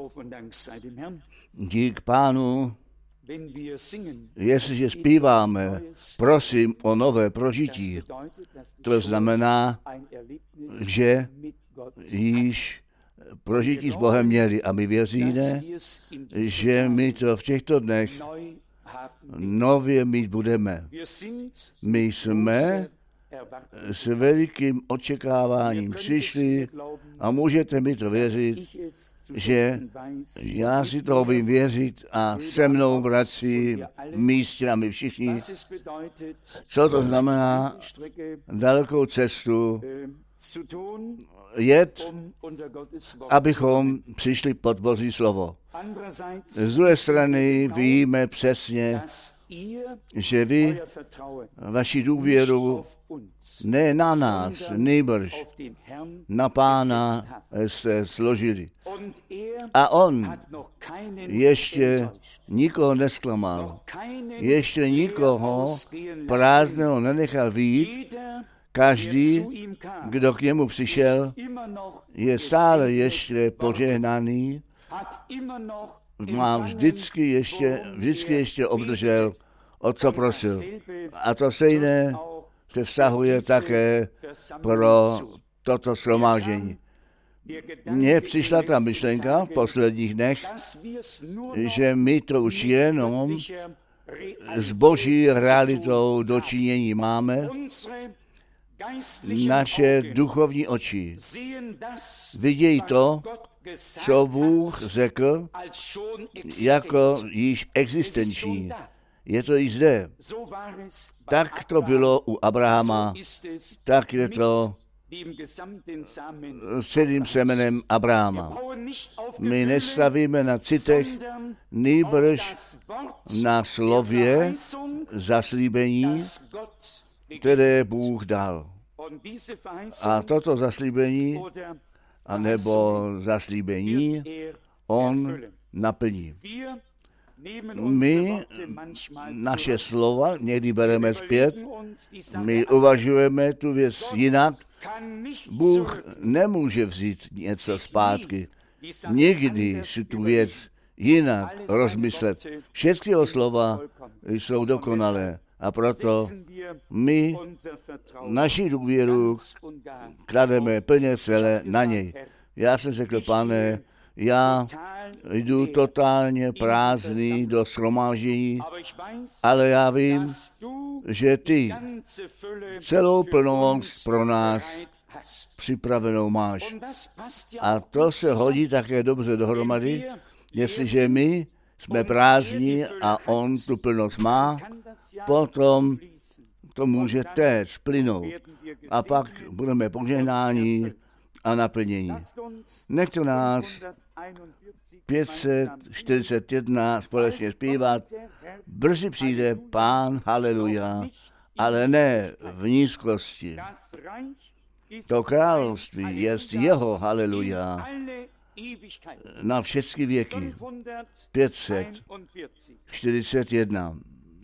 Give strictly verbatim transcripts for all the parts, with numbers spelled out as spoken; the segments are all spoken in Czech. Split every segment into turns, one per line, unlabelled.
Dík Pánu, jestliže zpíváme, prosím o nové prožití. To znamená, že již prožití s Bohem měli a my věříme, že my to v těchto dnech nově mít budeme. My jsme s velikým očekáváním přišli a můžete mi to věřit, že já si to vím věřit a se mnou bratři v místě a my všichni. Co to znamená dalekou cestu jet, abychom přišli pod Boží slovo. Z druhé strany víme přesně, že vy vaši důvěru ne na nás, nýbrž na Pána jste složili. A on ještě nikoho nesklamal, ještě nikoho prázdného nenechal vyjít. Každý, kdo k němu přišel, je stále ještě požehnaný, má vždycky ještě, vždycky ještě obdržel, o co prosil. A to stejné se vztahuje také pro toto shromáždění. Mně přišla ta myšlenka v posledních dnech, že my to už jenom s Boží realitou dočinění máme. Naše duchovní oči vidějí to, co Bůh řekl, jako již existenční. Je to již zde. Tak to bylo u Abrahama, tak je to s celým semenem Abrahama. My nestavíme na citech, nýbrž na slově zaslíbení, které Bůh dal. A toto zaslíbení, anebo zaslíbení, on naplní. My naše slova někdy bereme zpět, my uvažujeme tu věc jinak. Bůh nemůže vzít něco zpátky. Nikdy si tu věc jinak rozmyslet. Všechny jeho slova jsou dokonalé. A proto my naši důvěru klademe plně celé na něj. Já jsem řekl, Pane, já jdu totálně prázdný do shromáždění, ale já vím, že ty celou plnost pro nás připravenou máš. A to se hodí také dobře dohromady, jestliže my jsme prázdní a on tu plnost má, potom to může téct plynout. A pak budeme požehnáni a naplnění. Nechte nás pět set čtyřicet jedna společně zpívat. Brzy přijde Pán, haleluja, ale ne v nízkosti. To království je jeho, haleluja, na všechny věky. pět set čtyřicet jedna.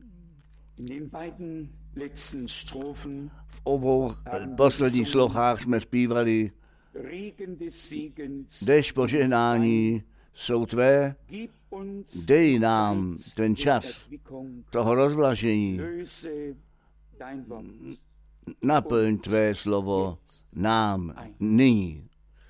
V obou posledních slochách jsme zpívali: Dešť požehnání jsou tvé, dej nám ten čas toho rozvlažení, naplň tvé slovo nám nyní.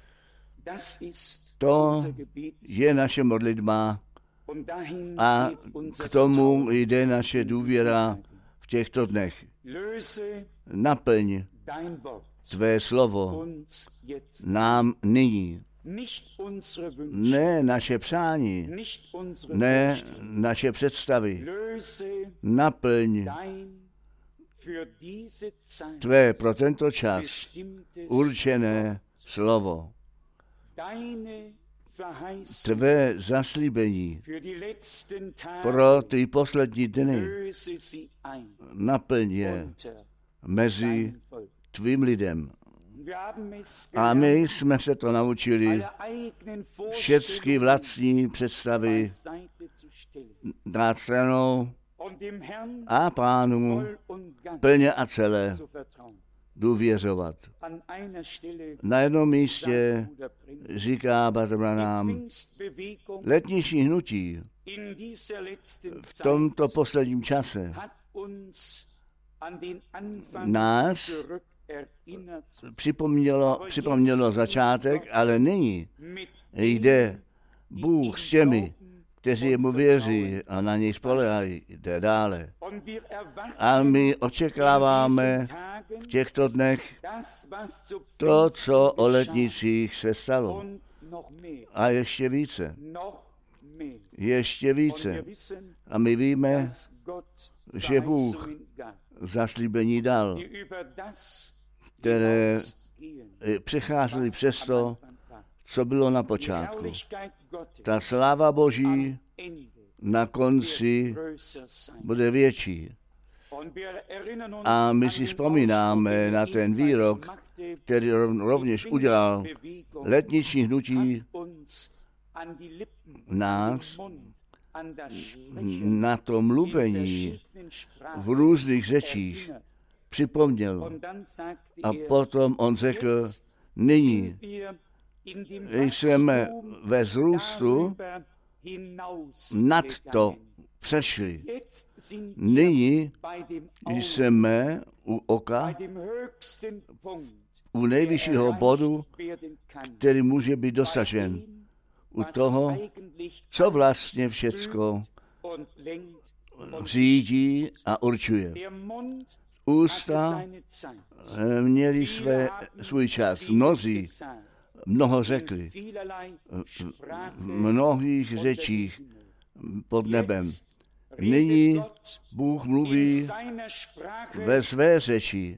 To je naše modlitba a k tomu jde naše důvěra v těchto dnech. Naplň tvé slovo nám nyní. Ne naše přání, ne naše představy. Naplň tvé pro tento čas určené slovo. Tvé zaslíbení pro ty poslední dny naplň je mezi tvým lidem. A my jsme se to naučili všechny vlastní představy dát stranou a Pánu plně a celé důvěřovat. Na jednom místě říká Bratr Branham, letniční hnutí v tomto posledním čase nás připomnělo, připomnělo začátek, ale nyní jde Bůh s těmi, kteří mu věří a na něj spoléhají, jde dále. A my očekáváme v těchto dnech to, co o letnicích se stalo. A ještě více. Ještě více. A my víme, že Bůh zaslíbení dal, které přecházely přes to, co bylo na počátku. Ta sláva Boží na konci bude větší. A my si vzpomínáme na ten výrok, který rovněž udělal letniční hnutí nás na to mluvení v různých řečích připomněl. A potom on řekl, nyní jsme ve vzrůstu nad to přešli. Nyní jsme u oka, u nejvyššího bodu, který může být dosažen. U toho, co vlastně všecko řídí a určuje. Ústa měli své, svůj čas. Mnozí mnoho řekli v mnohých řečích pod nebem. Nyní Bůh mluví ve své řeči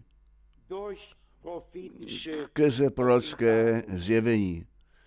skrze prorocké zjevení.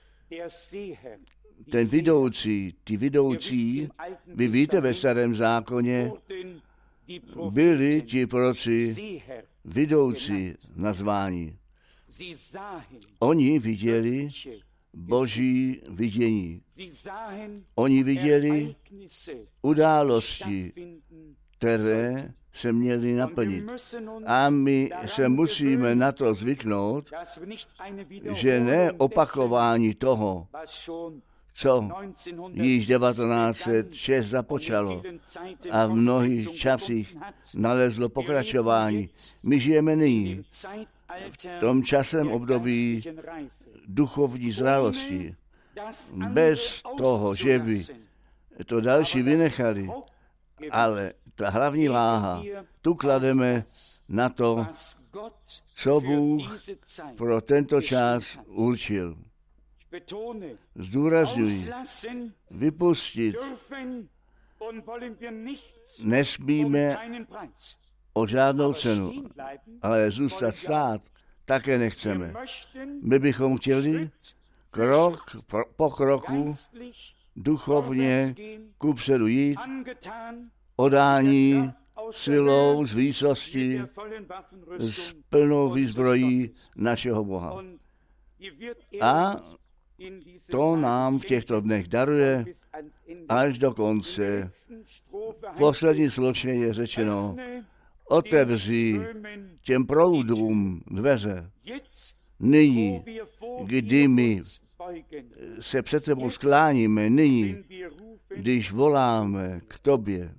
Ten vidoucí, ty vidoucí, vy víte, ve Starém zákoně byli ti proroci vidoucí nazváni. Oni viděli Boží vidění. Oni viděli události, které se měly naplnit. A my se musíme na to zvyknout, že ne opakování toho, co již devatenáct set šest započalo a v mnohých časích nalezlo pokračování. My žijeme nyní v tom časem období duchovní zralosti. Bez toho, že by to další vynechali, ale ta hlavní váha, tu klademe na to, co Bůh pro tento čas určil. Zdůrazňuji, vypustit nesmíme o žádnou cenu, ale zůstat stát také nechceme. My bychom chtěli krok po kroku duchovně kupředu jít, odání silou, z výsosti, s plnou výzbrojí našeho Boha. A to nám v těchto dnech daruje až do konce. V poslední sločně je řečeno, otevři těm proudům dveře. Nyní, kdy my se před tebou skláníme, nyní, když voláme k tobě,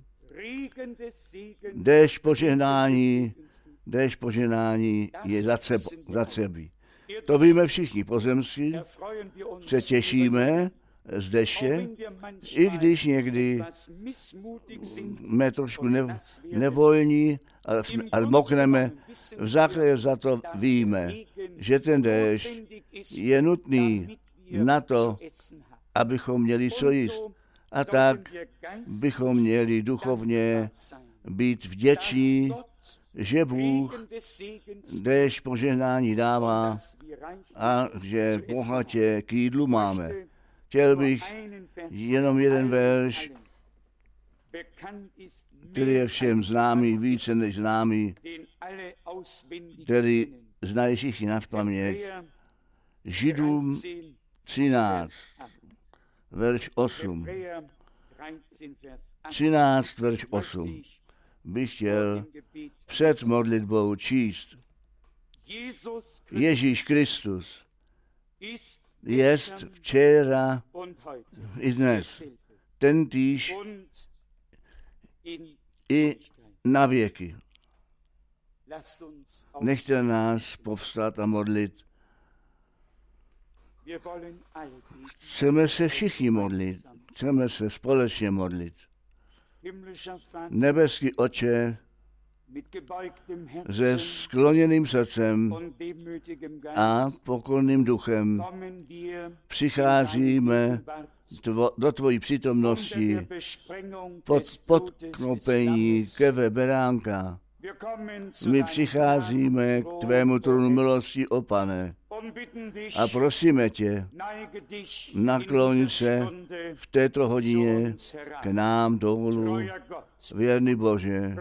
déšť požehnání, déšť požehnání je za cebi. To víme všichni pozemsky, se těšíme z deště, i když někdy jsme trošku ne, nevolní a mokneme, v základě za to víme, že ten déšť je nutný na to, abychom měli co jíst. A tak bychom měli duchovně být vděční, že Bůh déšť požehnání dává a že bohatě k jídlu máme. Chtěl bych jenom jeden verš, který je všem známý, více než známý, který znají všichni nazpaměť. Židům třináct, verš osm. třináct, verš osm. Bych chtěl před modlitbou číst. Ježíš Kristus jest včera i dnes, tentýž i na věky. Nechte nás povstat a modlit. Chceme se všichni modlit, chceme se společně modlit. Nebeský Otče, se skloněným srdcem a pokorným duchem přicházíme tvo, do tvojí přítomnosti pod podknopení keve beránka. My přicházíme k tvému trůnu milosti, o Pane, a prosíme tě, nakloň se v této hodině k nám dolů, věrný Bože.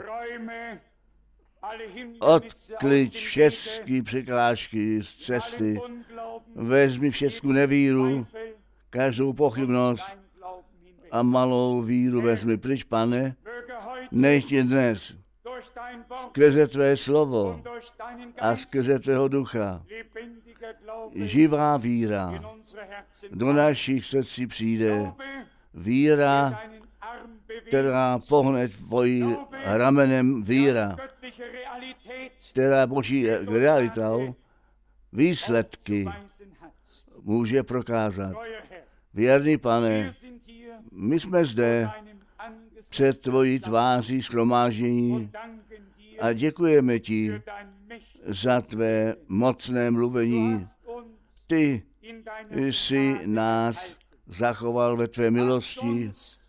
Odkliď všechny překážky z cesty, vezmi všechnu nevíru, každou pochybnost a malou víru vezmi pryč, Pane, nech tě dnes skrze tvé slovo a skrze tvého ducha živá víra do našich srdcí přijde. Víra, která pohne tvojí ramenem, víra, která boží realitou výsledky může prokázat. Věrný Pane, my jsme zde před tvojí tváří shromáždění a děkujeme ti za tvé mocné mluvení. Ty jsi nás zachoval ve tvé milosti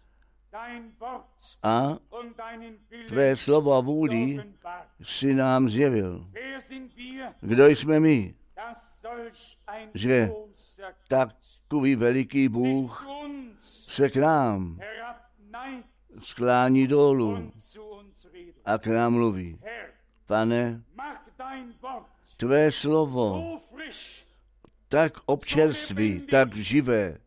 a tvé slovo a vůli si nám zjevil. Kdo jsme my, že takový veliký Bůh se k nám sklání dolů a k nám mluví. Pane, tvé slovo tak občerství, tak živé,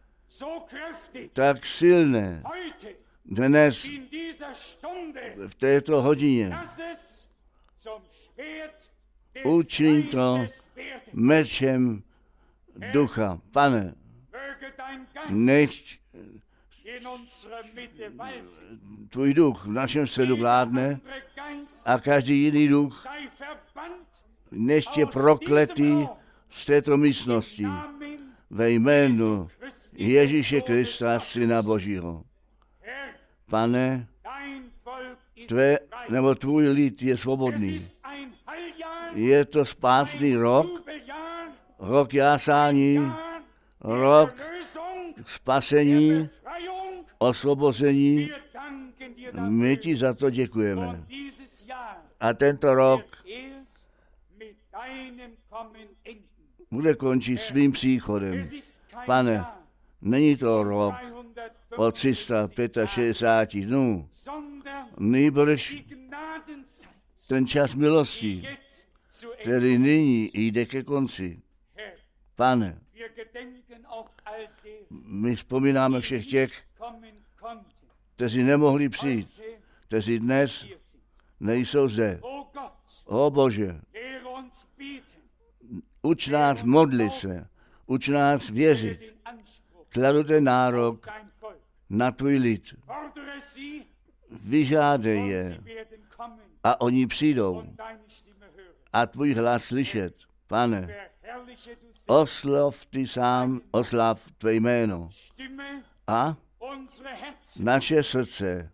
tak silné, dnes v této hodině učiň to mečem ducha. Pane, nech tvůj duch v našem středu vládne a každý jiný duch nech tě prokletý z této místnosti ve jménu Ježíše Krista, Syna Božího. Pane, tvé, nebo tvůj lid je svobodný. Je to spásný rok, rok jásání, rok spasení, osvobození. My ti za to děkujeme. A tento rok bude končit svým příchodem. Pane, není to rok o tři sta šedesát pět dnů, nýbrž ten čas milosti, který nyní jde ke konci. Pane, my vzpomínáme všech těch, kteří nemohli přijít, kteří dnes nejsou zde. O Bože, uč nás modlit se, uč nás věřit. Kladu ten nárok na tvůj lid. Vyžádej je a oni přijdou a tvůj hlas slyšet. Pane, oslav ty sám, oslav tvé jméno a naše srdce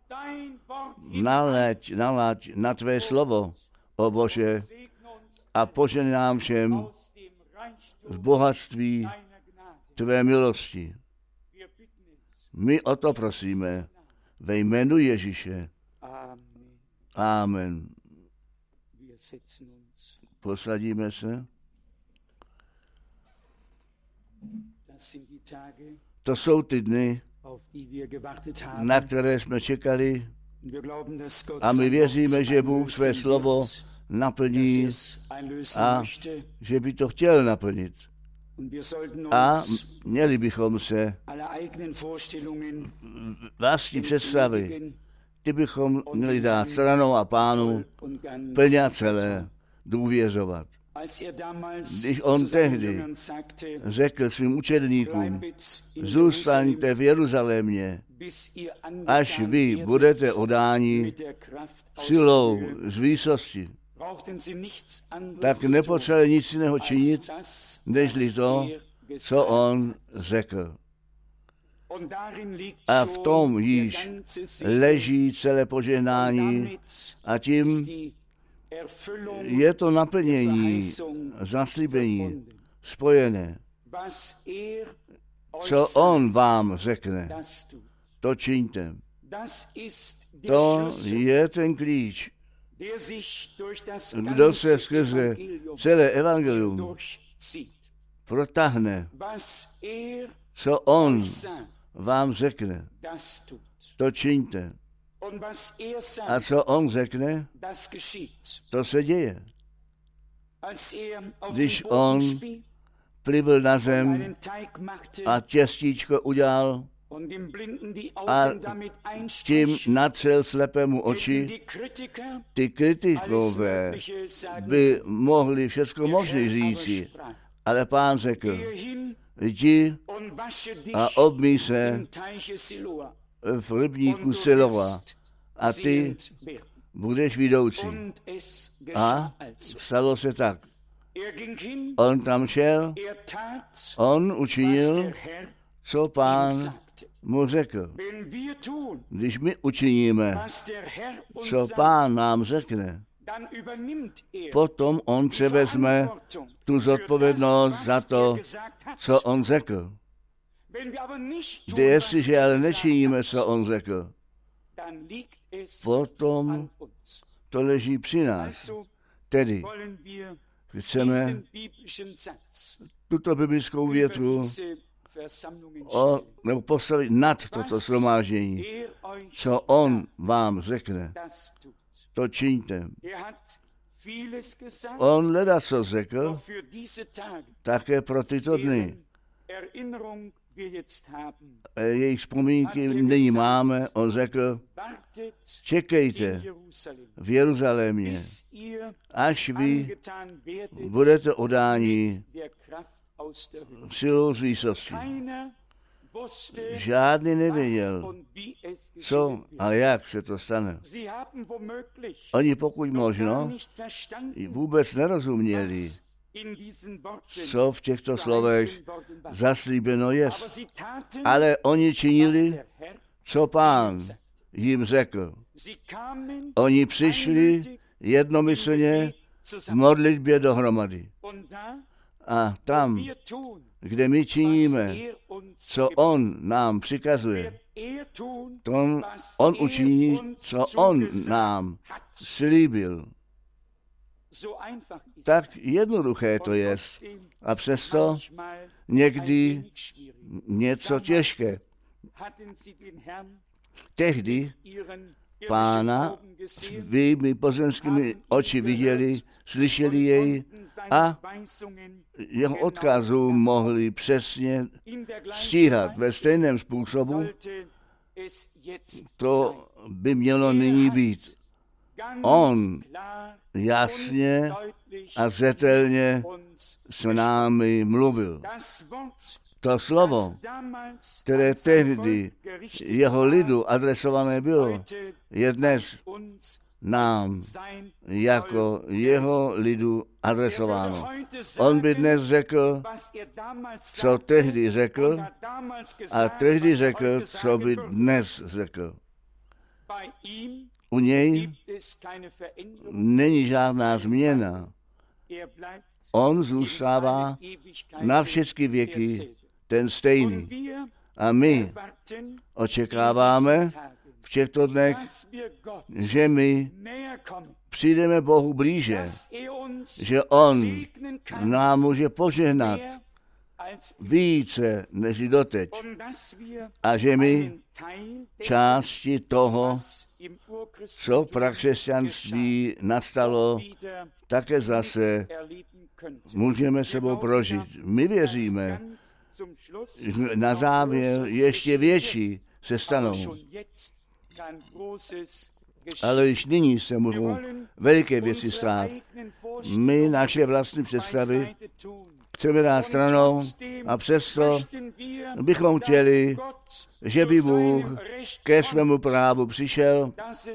nalaď, nalaď na tvé slovo, o Bože, a požehnej nám všem z bohatství tvé milosti. My o to prosíme ve jménu Ježíše. Amen. Posadíme se. To jsou ty dny, na které jsme čekali, a my věříme, že Bůh své slovo naplní a že by to chtěl naplnit. A měli bychom se vlastní představy, ty bychom měli dát stranou a Pánu plně a celé důvěřovat. Když on tehdy řekl svým učedníkům, zůstaňte v Jeruzalémě, až vy budete odáni silou z výsosti, tak nepotřebuje nic jiného činit, nežli to, co on řekl. A v tom již leží celé požehnání a tím je to naplnění, zaslíbení spojené. Co on vám řekne, to čiňte. To je ten klíč, kdo se skrze celé evangelium protáhne. Co on vám řekne, to čiňte. A co on řekne, to se děje. Když on plivl na zem a těstíčko udělal a tím natřel slepému oči, ty kritikové by mohli všechno možné říci, ale Pán řekl, jdi a obmyj se v rybníku Siloa a ty budeš vidoucí. A stalo se tak. On tam šel, on učinil, co Pán mu řekl. Když my učiníme, co Pán nám řekne, potom on převezme tu zodpovědnost za to, co on řekl. Jestliže ale nečiníme, co on řekl, potom to leží při nás. Tedy chceme tuto biblickou větu o, nebo postavit nad toto shromáždění. Co on vám řekne, to čiňte. On leda co řekl, také pro tyto dny. Jejich vzpomínky nyní máme. On řekl, čekejte v Jeruzalémě, až vy budete odáni silou z výsosti. Žádný nevěděl, co a jak se to stane. Oni pokud možno vůbec nerozuměli, co v těchto slovech zaslíbeno je. Ale oni činili, co Pán jim řekl. Oni přišli jednomyslně v modlitbě dohromady. A tam, kde my činíme, co on nám přikazuje, to on učiní, co on nám slíbil. Tak jednoduché to je. A přesto někdy něco těžké. Tehdy Pána svými pozemskými oči viděli, slyšeli jej a jeho odkazu mohli přesně stíhat ve stejném způsobu. To by mělo nyní být. On jasně a zřetelně s námi mluvil. To slovo, které tehdy jeho lidu adresované bylo, je dnes nám jako jeho lidu adresováno. On by dnes řekl, co tehdy řekl, a tehdy řekl, co by dnes řekl. U něj není žádná změna. On zůstává na všechny věky ten stejný. A my očekáváme v těchto dnech, že my přijdeme Bohu blíže, že on nám může požehnat více než doteď a že my části toho, co v prakřesťanství nastalo, také zase můžeme sebou prožít. My věříme, že na závěr ještě větší se stanou. ale již nyní se mohou veliké věci stát. My naše vlastní představy chceme dát stranou a přesto bychom chtěli, že by Bůh ke svému právu přišel,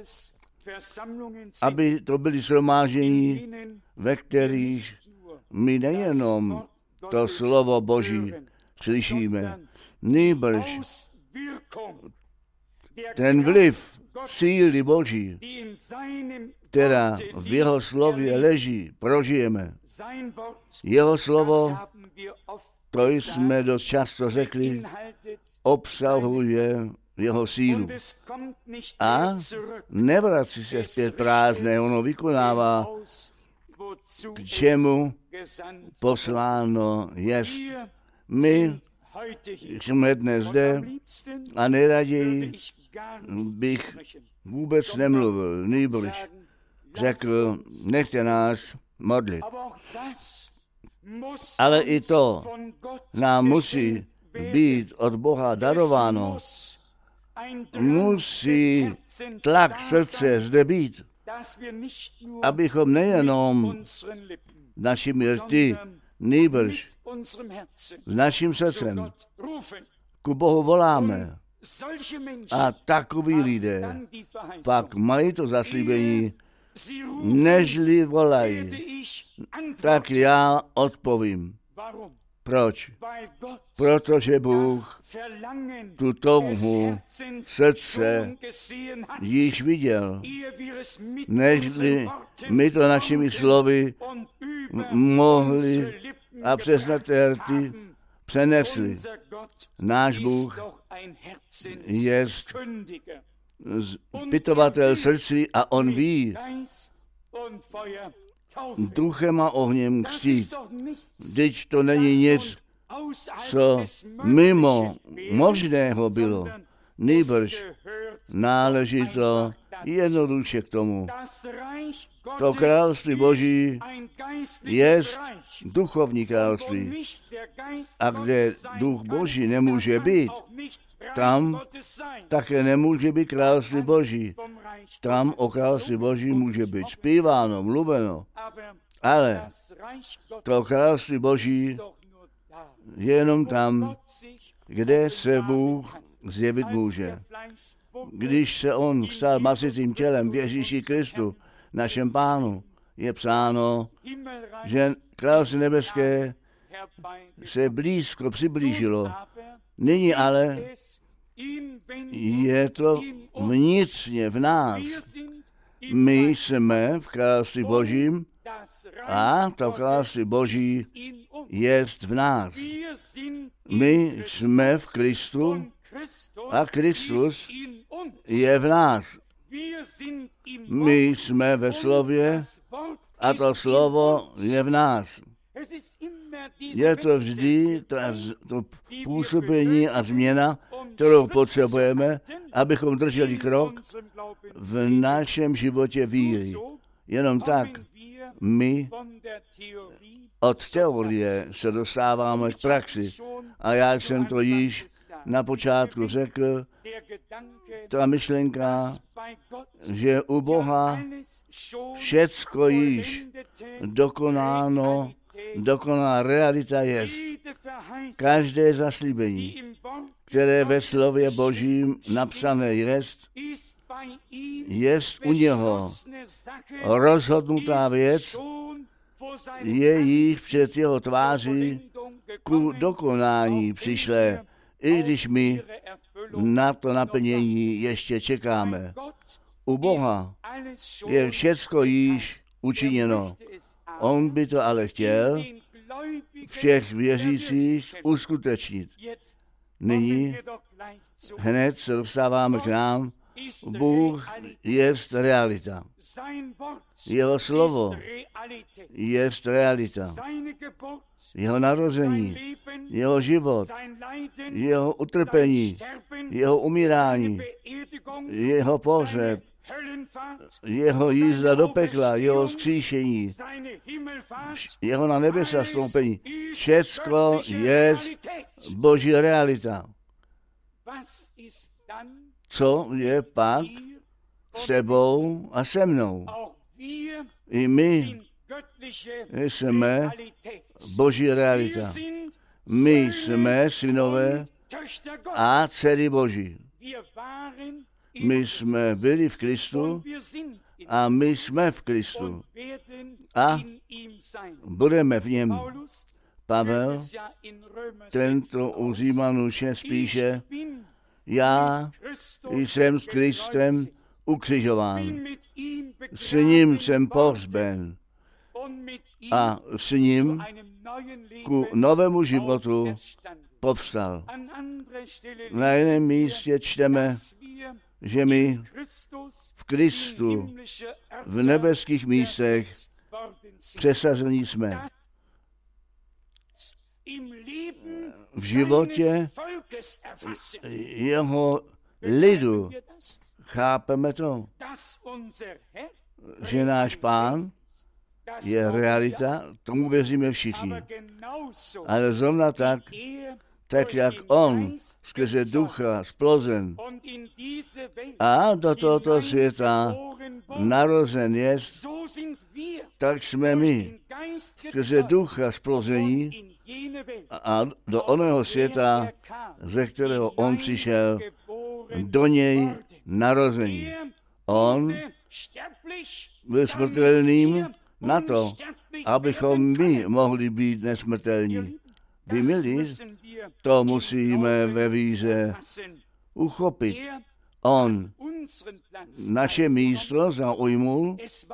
aby to byly shromáždění, ve kterých my nejenom to slovo Boží slyšíme, nýbrž ten vliv síly Boží, která v jeho slově leží, prožijeme. Jeho slovo, to jsme dost často řekli, obsahuje jeho sílu. A nevrací se zpět prázdné, ono vykonává, k čemu posláno jest. My jsme dnes zde a nejraději bych vůbec nemluvil, nýbrž řekl, nechte nás modlit. Ale i to nám musí být od Boha darováno. Musí tlak srdce zde být, abychom nejenom našimi rty, nýbrž s naším srdcem ku Bohu voláme. A takoví lidé pak mají to zaslíbení, nežli volají, tak já odpovím. Proč? Protože Bůh tu touhu srdce již viděl, nežli my to našimi slovy mohli a přes naté rty přenesli. Náš Bůh jest zpytovatel srdcí a on ví duchem a ohněm křtít. Vždyť to není nic, co mimo možného bylo. Nýbrž náleží to jednoduše k tomu. To království Boží je duchovní království. A kde duch Boží nemůže být, tam také nemůže být království Boží. Tam o království Boží může být zpíváno, mluveno. Ale to království Boží je jenom tam, kde se Bůh zjevit může. Když se on stal masitým tělem v Ježíši Kristu, našem Pánu, je psáno, že království nebeské se blízko přiblížilo. Nyní ale je to vnitřně v nás. My jsme v království Božím a to království Boží je v nás. My jsme v Kristu a Kristus je v nás. My jsme ve slově a to slovo je v nás. Je to vždy ta, to působení a změna, kterou potřebujeme, abychom drželi krok v našem životě víry. Jenom tak my od teorie se dostáváme k praxi. A já jsem to již na počátku řekl, ta myšlenka, že u Boha všecko již dokonáno, dokonalá realita je. Každé zaslíbení, které ve slově Božím napsané jest, jest u něho rozhodnutá věc, je již před jeho tváří ku dokonání přišlé, i když my na to naplnění ještě čekáme. U Boha je všecko již učiněno. On by to ale chtěl všech věřících uskutečnit. Nyní hned se dostáváme k nám. Bůh je realita. Jeho slovo je realita. Jeho narození, jeho život, jeho utrpení, jeho umírání, jeho pohřeb, jeho jízda do pekla, jeho vzkříšení, jeho na nebesa stoupení. Všecko je Boží realita. Co je pak s tebou a se mnou. I my jsme Boží realita. My jsme synové a dcery Boží. My jsme byli v Kristu a my jsme v Kristu a budeme v něm. Pavel tento u Římanů šest píše, já jsem s Kristem ukřižován. S ním jsem pohřben a s ním ku novému životu povstal. Na jiném místě čteme, že my v Kristu v nebeských místech přesazení jsme. V životě jeho lidu chápeme to, že náš Pán je realita, tomu věříme všichni. Ale zrovna tak, tak jak on skrze ducha splozen a do tohoto světa narozen je, tak jsme my skrze ducha splození a do oného světa, ze kterého on přišel, do něj narození. On byl smrtelným na to, abychom my mohli být nesmrtelní. Vy milí, to musíme ve víře uchopit. On naše místo zaujmul,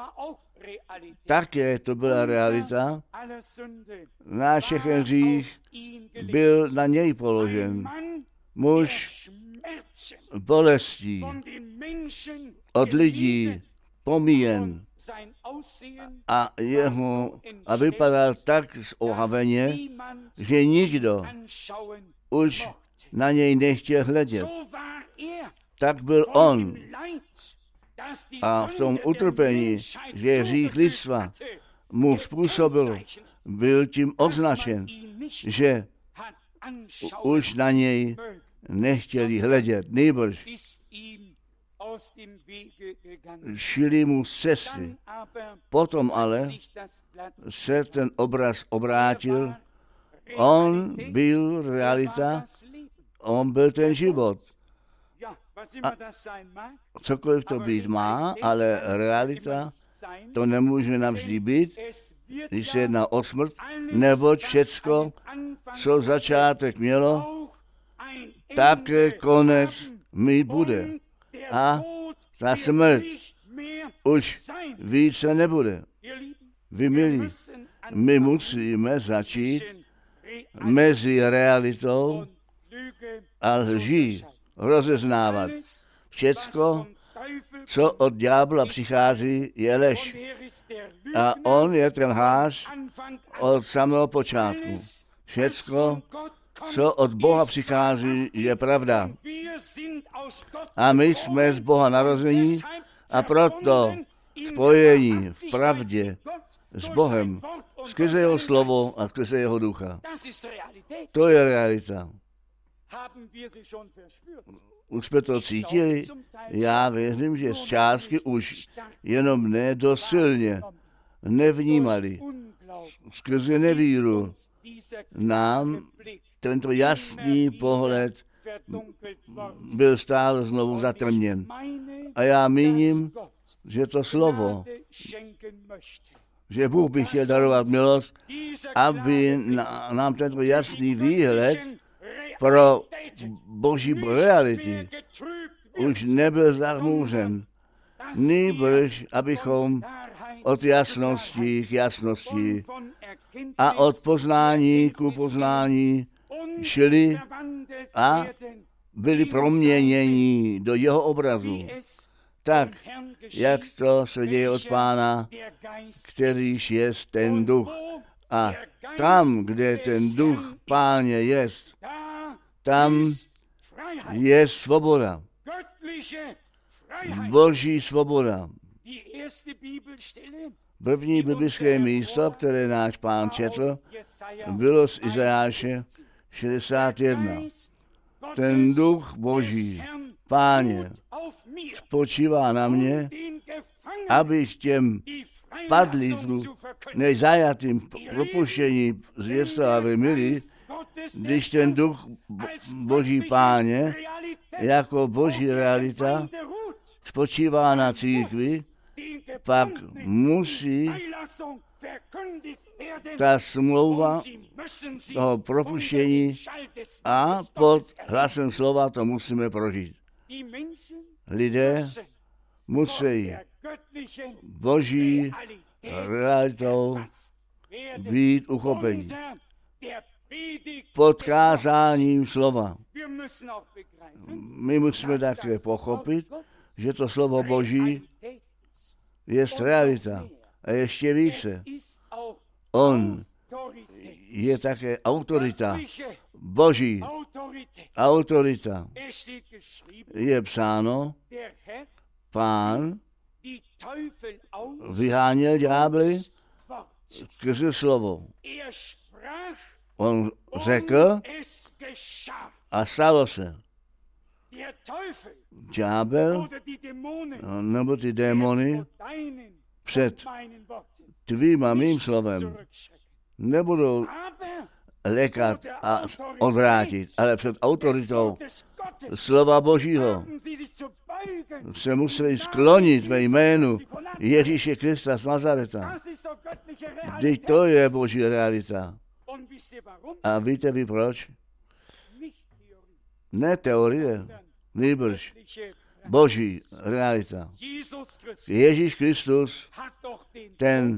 také to byla realita. Náš všechen hřích byl na něj položen. Muž bolestí, od lidí pomíjen a jeho a vypadal tak zohaveně, že nikdo už na něj nechtěl hledět. Tak byl on. A v tom utrpení, že hřích lidstva mu způsobil, byl tím označen, že už na něj nechtěli hledět, nýbrž šli mu z cesty. Potom ale se ten obraz obrátil. On byl realita, on byl ten život. A cokoliv to být má, ale realita to nemůže navždy být, když se jedná o smrt, neboť všecko, co začátek mělo, také konec mi bude. A ta smrt už více nebude. Vy milí, my musíme začít mezi realitou a lží rozeznávat. Všecko, co od ďábla přichází, je lež. A on je ten lhář od samého počátku. Všecko, co od Boha přichází, je pravda. A my jsme z Boha narození a proto spojení v pravdě s Bohem skrze jeho slovo a skrze jeho ducha. To je realita. Už jsme to cítili? Já věřím, že z částky už jenom ne dost silně nevnímali. Skrze nevíru nám tento jasný pohled byl stále znovu zatrměn. A já míním, že to slovo, že Bůh by chtěl darovat milost, aby nám tento jasný výhled pro Boží reality už nebyl zahmouřen. Nýbrž, abychom od jasnosti k jasnosti a od poznání ku poznání šli a byli proměněni do jeho obrazu. Tak, jak to se děje od Pána, kterýž je ten duch. A tam, kde ten duch Páně je, tam je svoboda. Boží svoboda. První biblické místo, které náš Pán četl, bylo z Izajáše šedesát jedna. Ten duch Boží, Páně, spočívá na mě, abych těm padlým, než zajatým propuštění zvěstovat milí, když ten duch Boží Páně jako Boží realita spočívá na církvi, pak musí ta smlouva toho propuštění a pod hlasem slova to musíme prožít. Lidé musí Boží realitou být uchopení. Pod kázáním slova. My musíme také pochopit, že to slovo Boží je realita. A ještě více. On je také autorita. Boží autorita. Je psáno, Pán vyháněl ďábly skrze slovo. On řekl a stalo se. Ďábel nebo ty démony před tvým a mým slovem nebudou lékat a odvrátit, ale před autoritou slova Božího se museli sklonit ve jménu Ježíše Krista z Nazareta. Vždyť to je Boží realita. A víte vy proč? Ne teorie, nýbrž Boží realita. Ježíš Kristus, ten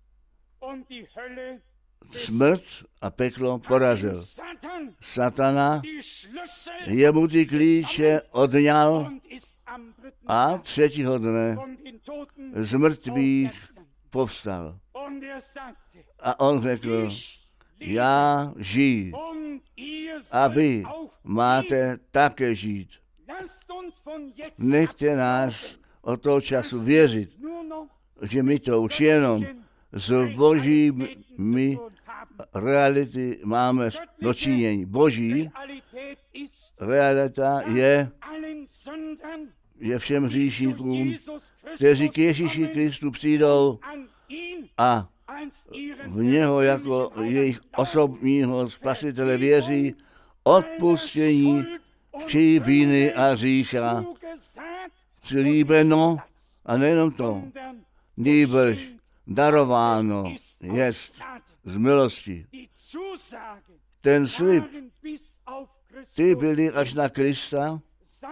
smrt a peklo porazil. Satana jemu ty klíče odňal a třetího dne z mrtvých povstal. A on řekl, já žiji a vy máte také žít. Nechte nás od toho času věřit, že my to už jenom s božími reality máme dočinění. Boží realita je, je všem hříšníkům, kteří k Ježíši Kristu přijdou a v něho jako jejich osobního spasitele věří, odpuštění vší viny a hřícha slíbeno a nejenom to, nýbrž darováno jest z milosti. Ten slib, ty byly až na Krista,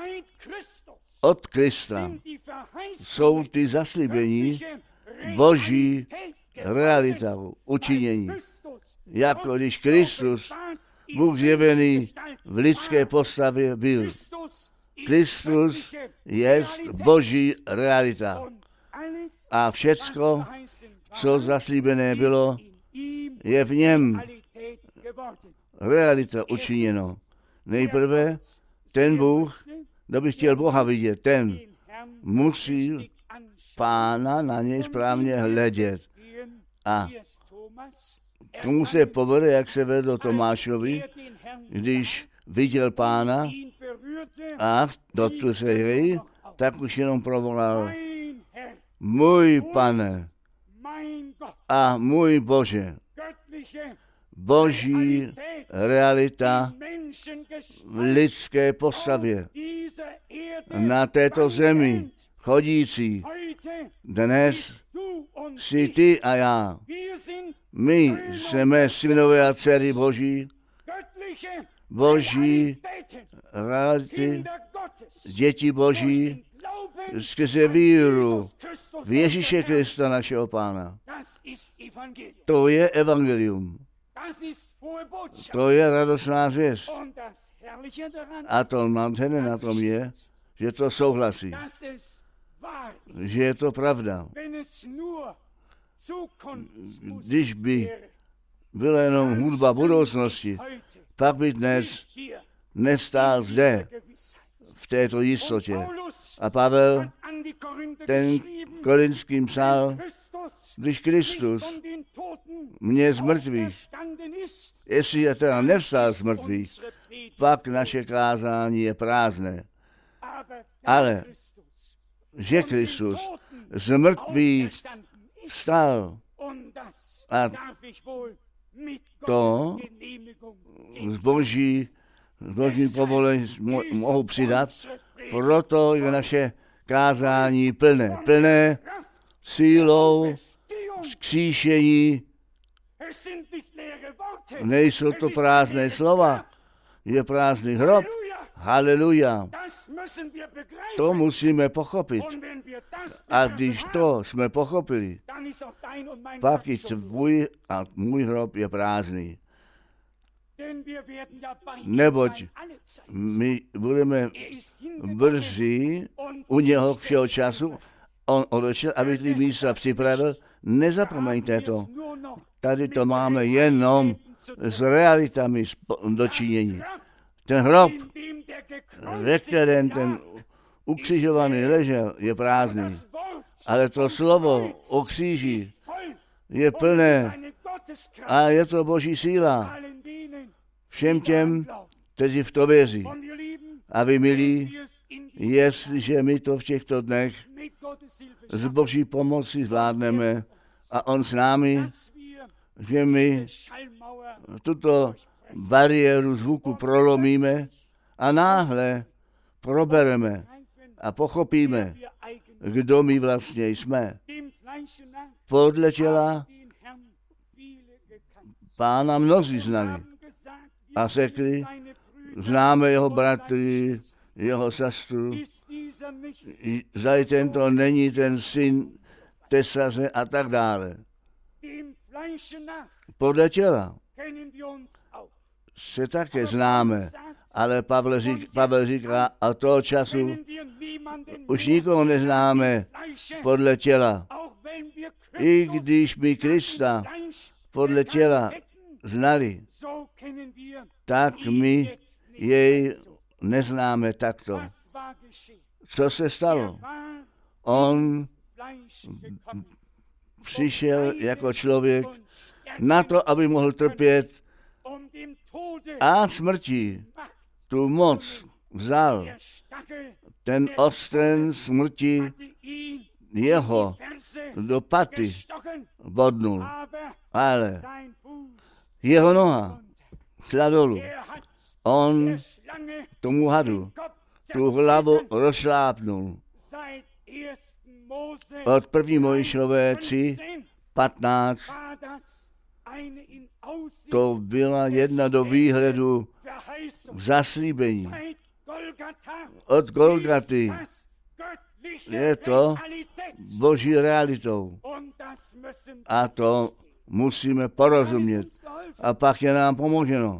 od Krista jsou ty zaslíbení Boží realitou, učinění. Jako když Kristus, Bůh zjevený v lidské postavě byl. Kristus je Boží realita. A všecko, co zaslíbené bylo, je v něm realita učiněno. Nejprve ten Bůh, kdo by chtěl Boha vidět, ten musí Pána na něj správně hledět. A tomu se povede, jak se vedlo Tomášovi, když viděl Pána a dotkl se jej, tak už jenom provolal: Můj Pane a můj Bože. Boží realita v lidské postavě na této zemi chodící. Dnes jsi ty a já. My jsme synové a dcery Boží, Boží reality, děti Boží, skrze víru v Ježíše Krista, našeho Pána. To je evangelium. To je radostná zvěst. A to nádherné na tom je, že to souhlasí. Že je to pravda. Když by byla jenom hudba budoucnosti, pak by dnes nestál zde, v této jistotě. A Pavel ten Korinským psal, když Kristus mě z mrtvých, jestli je teda nevstal z mrtvých, pak naše kázání je prázdné. ale že Kristus z mrtvých vstal a to z boží, z boží povolení mohu přidat, proto je naše kázání plné, plné sílou vzkříšení. Nejsou to prázdné slova, je prázdný hrob. Haleluja. To musíme pochopit. A když to jsme pochopili, pak i tvůj a můj hrob je prázdný. Neboť my budeme brzy u něho všeho času. On odešel, aby ty místa připravil. Nezapomeňte to. Tady to máme jenom s realitami dočinění. Ten hrob, ve kterém ten ukřižovaný ležel, je prázdný. Ale to slovo o kříži je plné a je to boží síla všem těm, kteří v to věří. A vy, milí, jestliže my to v těchto dnech s boží pomocí zvládneme a on s námi, že my tuto bariéru zvuku prolomíme a náhle probereme a pochopíme, kdo my vlastně jsme. Podle těla Pána mnozí znali a řekli, známe jeho bratry, jeho sestru, zda tento není ten syn tesaře a tak dále. Podle těla se také známe, ale Pavel, řík, Pavel říká, a toho času už nikoho neznáme podle těla. I když by Krista podle těla znali, tak my jej neznáme takto. Co se stalo? On přišel jako člověk na to, aby mohl trpět a smrti tu moc vzal. Ten ostren smrti jeho do paty bodnul, ale jeho noha šla dolů. On tomu hadu tu hlavu rozšlápnul. Od první Mojžíšové tři patnáct to byla jedna do výhledu zaslíbení. Od Golgaty je to boží realitou. A to musíme porozumět. A pak je nám pomoženo.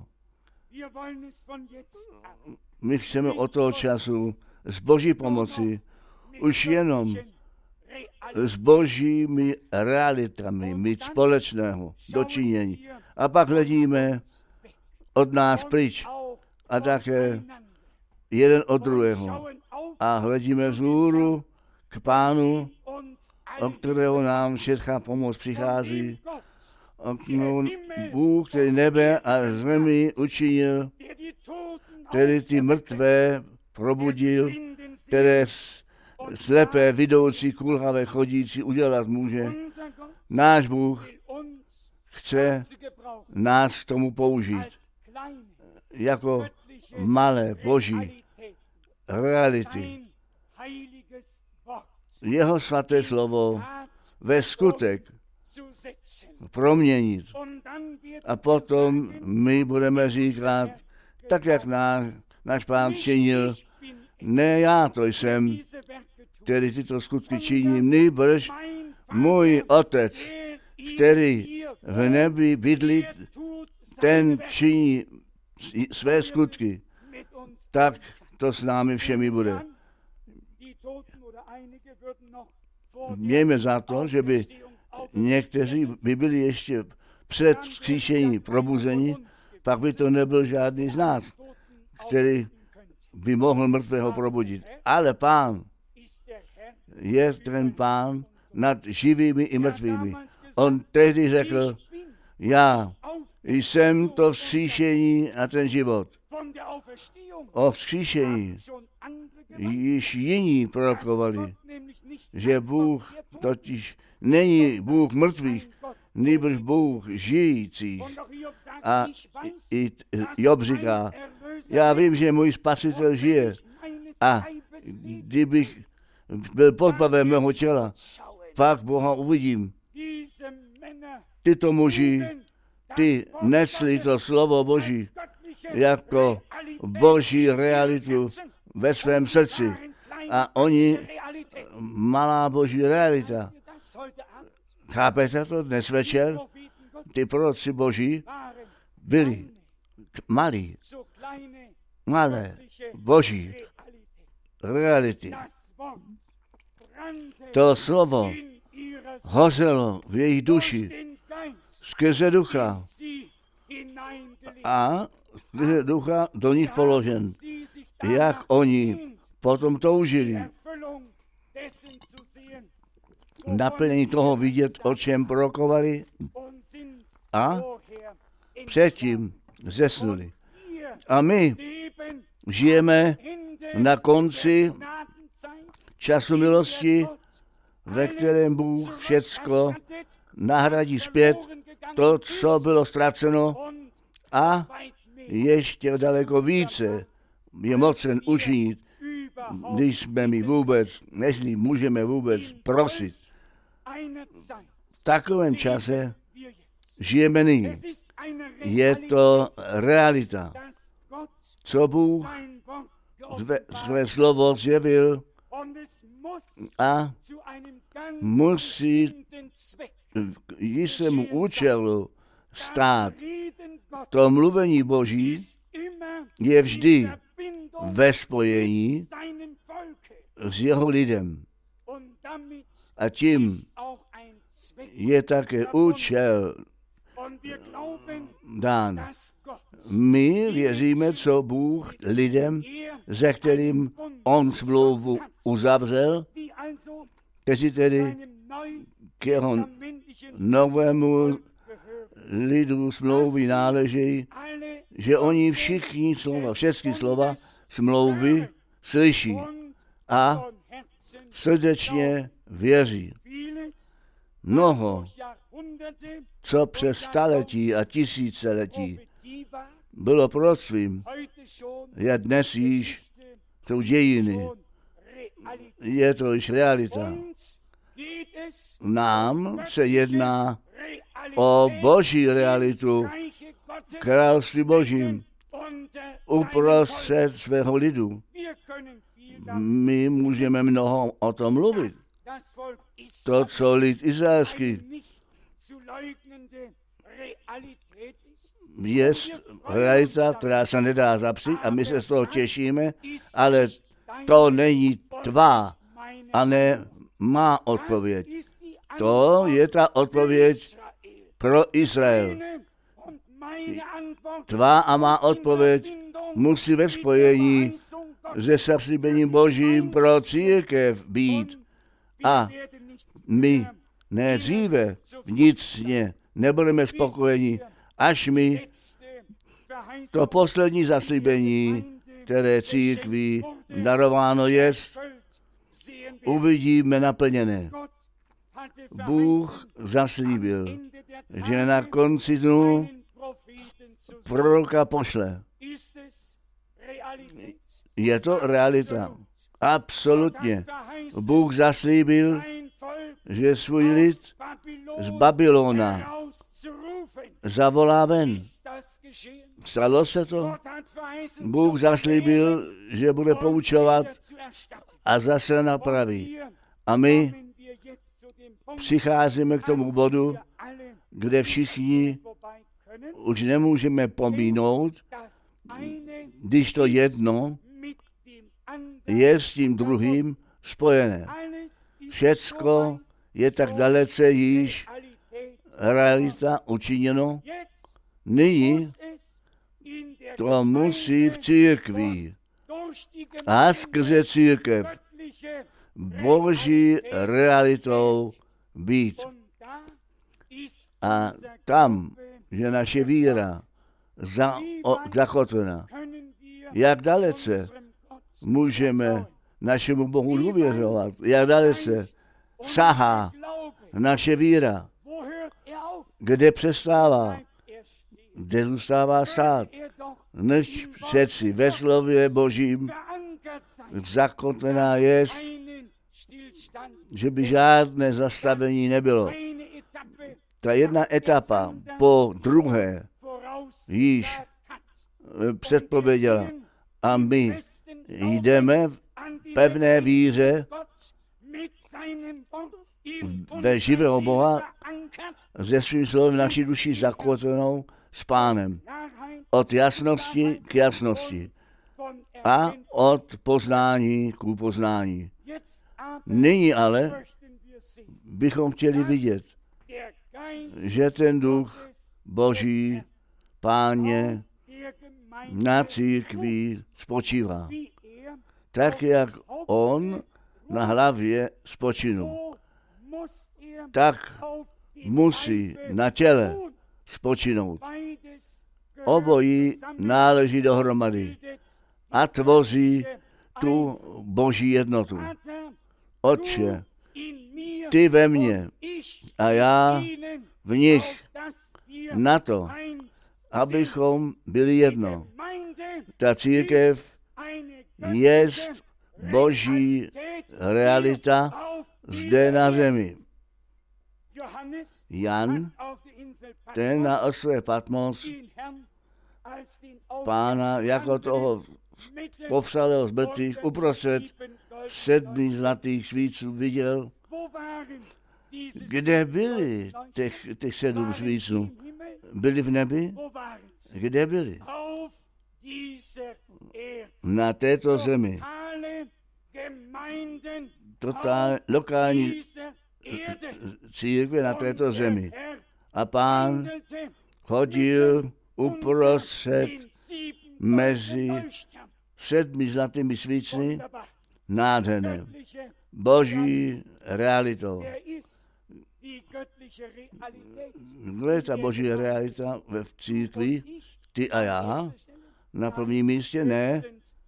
My chceme od toho času s boží pomoci už jenom s božími realitami mít společného dočinění. A pak hledíme od nás pryč a také jeden od druhého. A hledíme vzhůru k Pánu, o kterého nám všechna pomoc přichází. O Bůh, který nebe a zemi učinil, který ty mrtvé probudil, které slepé, vidoucí, kulhavé, chodící udělat může. Náš Bůh chce nás k tomu použít jako malé boží reality. Jeho svaté slovo ve skutek proměnit. A potom my budeme říkat, tak jak náš, náš Pán činil, ne já to jsem, který tyto skutky činím, nýbrž můj Otec, který v nebi bydlí, ten činí své skutky, tak to s námi všemi bude. Mějme za to, že by někteří by byli ještě před vzkříšení probuzení, pak by to nebyl žádný z nás, který by mohl mrtvého probudit. Ale Pán je ten Pán nad živými i mrtvými. On tehdy řekl, já jsem to vzkříšení a ten život. O vzkříšení již jiní prorokovali, že Bůh totiž není Bůh mrtvých, nýbrž Bůh žijících. A i Job říká, já vím, že můj spasitel žije a kdybych byl pozbaven mého těla, pak Boha uvidím. Tyto muži, ty nesli to slovo Boží jako Boží realitu ve svém srdci. A oni, malá Boží realita. Chápete to dnes večer? Ty proroci Boží byli malí, malé Boží reality. To slovo hořelo v jejich duši skrze ducha a skrze ducha do nich položen. Jak oni potom toužili naplnění toho vidět, o čem prorokovali a předtím zesnuli. A my žijeme na konci času milosti, ve kterém Bůh všecko nahradí zpět to, co bylo ztraceno a ještě daleko více je mocen učinit, když jsme mi vůbec, než můžeme vůbec prosit. V takovém čase žijeme nyní. Je to realita, co Bůh své, své slovo zjevil a musí k jistému účelu stát. To mluvení Boží je vždy ve spojení s jeho lidem. A tím je také účel dán. My věříme, co Bůh lidem, se kterým on smlouvu uzavřel, kteří tedy k jeho novému lidu smlouvy náležejí, že oni všichni slova, všechny slova smlouvy slyší a srdečně věří. Mnoho, co přes staletí a tisíciletí bylo proroctvím, je dnes již jsou dějiny. Je to již realita. Nám se jedná o Boží realitu v království Božím uprostřed svého lidu. My můžeme mnoho o tom mluvit. To, co lid izraelský je realita, která se nedá zapřít a my se z toho těšíme, ale to není tvá a ne má odpověď. To je ta odpověď pro Izrael. Tvá a má odpověď musí ve spojení se zaslíbením Božím pro církev být. A my nejdříve vnitřně nebudeme spokojeni, až my to poslední zaslíbení, které církvi darováno je, uvidíme naplněné. Bůh zaslíbil, že na konci dnů proroka pošle. Je to realita. Absolutně. Bůh zaslíbil, že svůj lid z Babylona zavolá ven. Stalo se to? Bůh zaslíbil, že bude poučovat a zase napraví. A my přicházíme k tomu bodu, kde všichni už nemůžeme pomínout, když to jedno je s tím druhým spojené. Všecko je tak dalece již realita učiněno. Nyní to musí v církvi a skrze církev Boží realitou být. A tam je naše víra za, o, zakotvena. Jak dalece můžeme našemu Bohu důvěřovat, jak dalece sahá naše víra, kde přestává, kde zůstává stát, než přeci ve slově Božím zakotvená je, že by žádné zastavení nebylo. Ta jedna etapa po druhé již předpověděla a my jdeme v pevné víře ve živého Boha ze svým slovem naší duši zakotvenou s Pánem. Od jasnosti k jasnosti a od poznání k poznání. Nyní ale bychom chtěli vidět, že ten duch Boží, Páně, na církvi spočívá. Tak, jak on na hlavě spočinul, tak musí na těle spočinout. Obojí náleží dohromady a tvoří tu Boží jednotu. Otče, ty ve mně a já v nich, na to, abychom byli jedno. Ta církev je Boží realita zde na zemi. Jan, ten na ostrově Patmos, Pána jako toho povstalého z mrtvých uprostřed sedmi zlatých svíců viděl. Kde byli těch, těch sedm svíců? Byli v nebi? Kde byli? Na této zemi. Totál, lokální církve na této zemi. A Pán chodil uprostřed mezi sedmi zlatými svícny nádherné. Boží realitou. Kdo je ta Boží realita v církvi? Ty a já? Na prvním místě? Ne.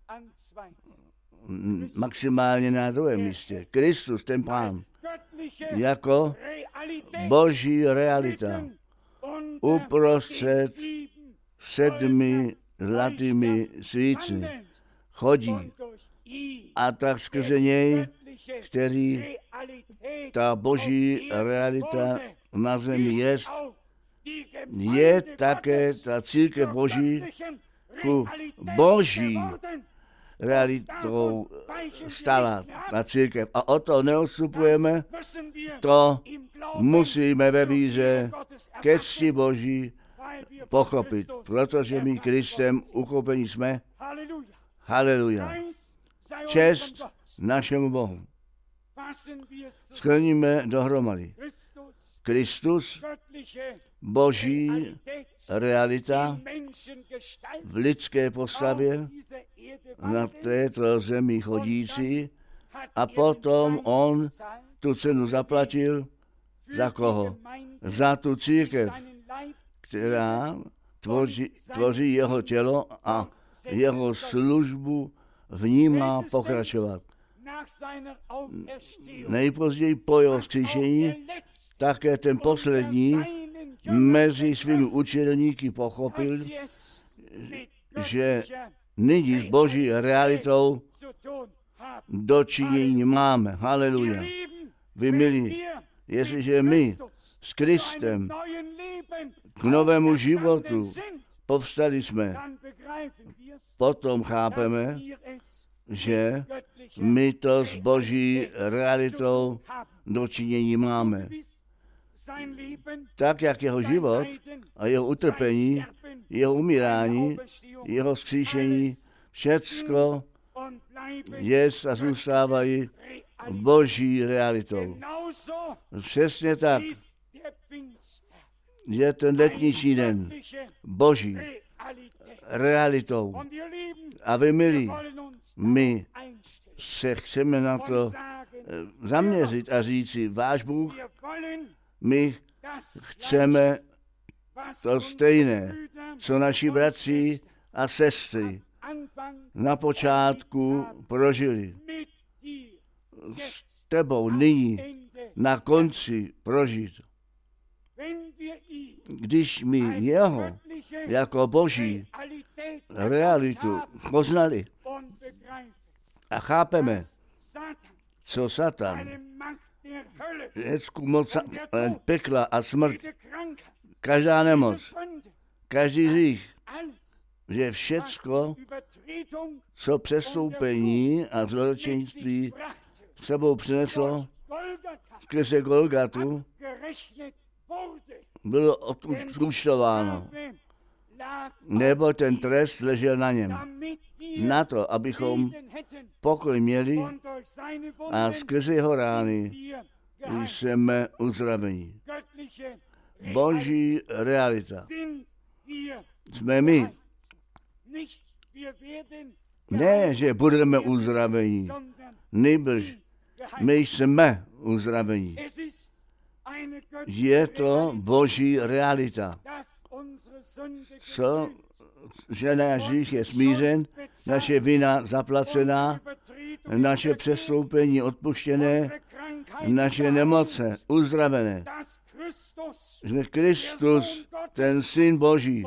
Maximálně na druhém místě. Kristus, ten Pán. Jako Boží realita. Uprostřed sedmi zlatými svícny chodí. A tak skrze něj, který ta Boží realita na zemi je, je také ta církev Boží ku Boží realitou stala ta církev. A o to neodstupujeme, to musíme ve víře ke cti Boží pochopit, protože my Kristem uchopení jsme. Haleluja. Čest našemu Bohu. Shrníme dohromady. Kristus, Boží realita v lidské postavě na této zemi chodící a potom on tu cenu zaplatil za koho? Za tu církev, která tvoří, tvoří jeho tělo a jeho službu v ní má pokračovat. Nejpozději po jeho vzkříšení také ten poslední mezi svými učedníky pochopil, že nyní s Boží realitou dočinění máme. Haleluja. Vy milí, jestliže my s Kristem k novému životu povstali jsme, potom chápeme, že my to s Boží realitou dočinění máme. Tak, jak jeho život a jeho utrpení, jeho umírání, jeho vzkříšení, všecko je a zůstávají Boží realitou. Přesně tak je ten letniční den Boží realitou. A vy, milí, my se chceme na to zaměřit a říci, váš Bůh, my chceme to stejné, co naši bratři a sestry na počátku prožili s tebou nyní na konci prožít. Když my jeho jako Boží realitu poznali a chápeme, co Satan, řeckou moc pekla a smrt, každá nemoc, každý hřích, že všecko, co přestoupení a zločinství sebou přineslo skrze Golgatu, bylo odúčtováno, nebo ten trest ležel na něm. Na to, abychom pokoj měli a skrze jeho rány jsme uzdraveni. Boží realita. Jsme my. Ne, že budeme uzdraveni, nýbrž my jsme uzdraveni. Je to Boží realita. Co, že náš hřích je smířen, naše vina zaplacená, naše přestoupení odpuštěné, naše nemoce uzdravené. Že Kristus, ten Syn Boží,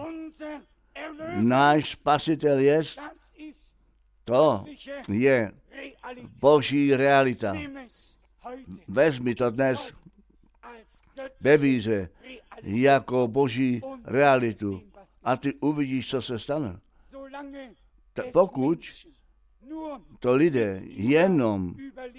náš Spasitel jest, to je Boží realita. Vezmi to dnes ve víře jako Boží realitu a ty uvidíš, co se stane. Ta, pokud to lidé jenom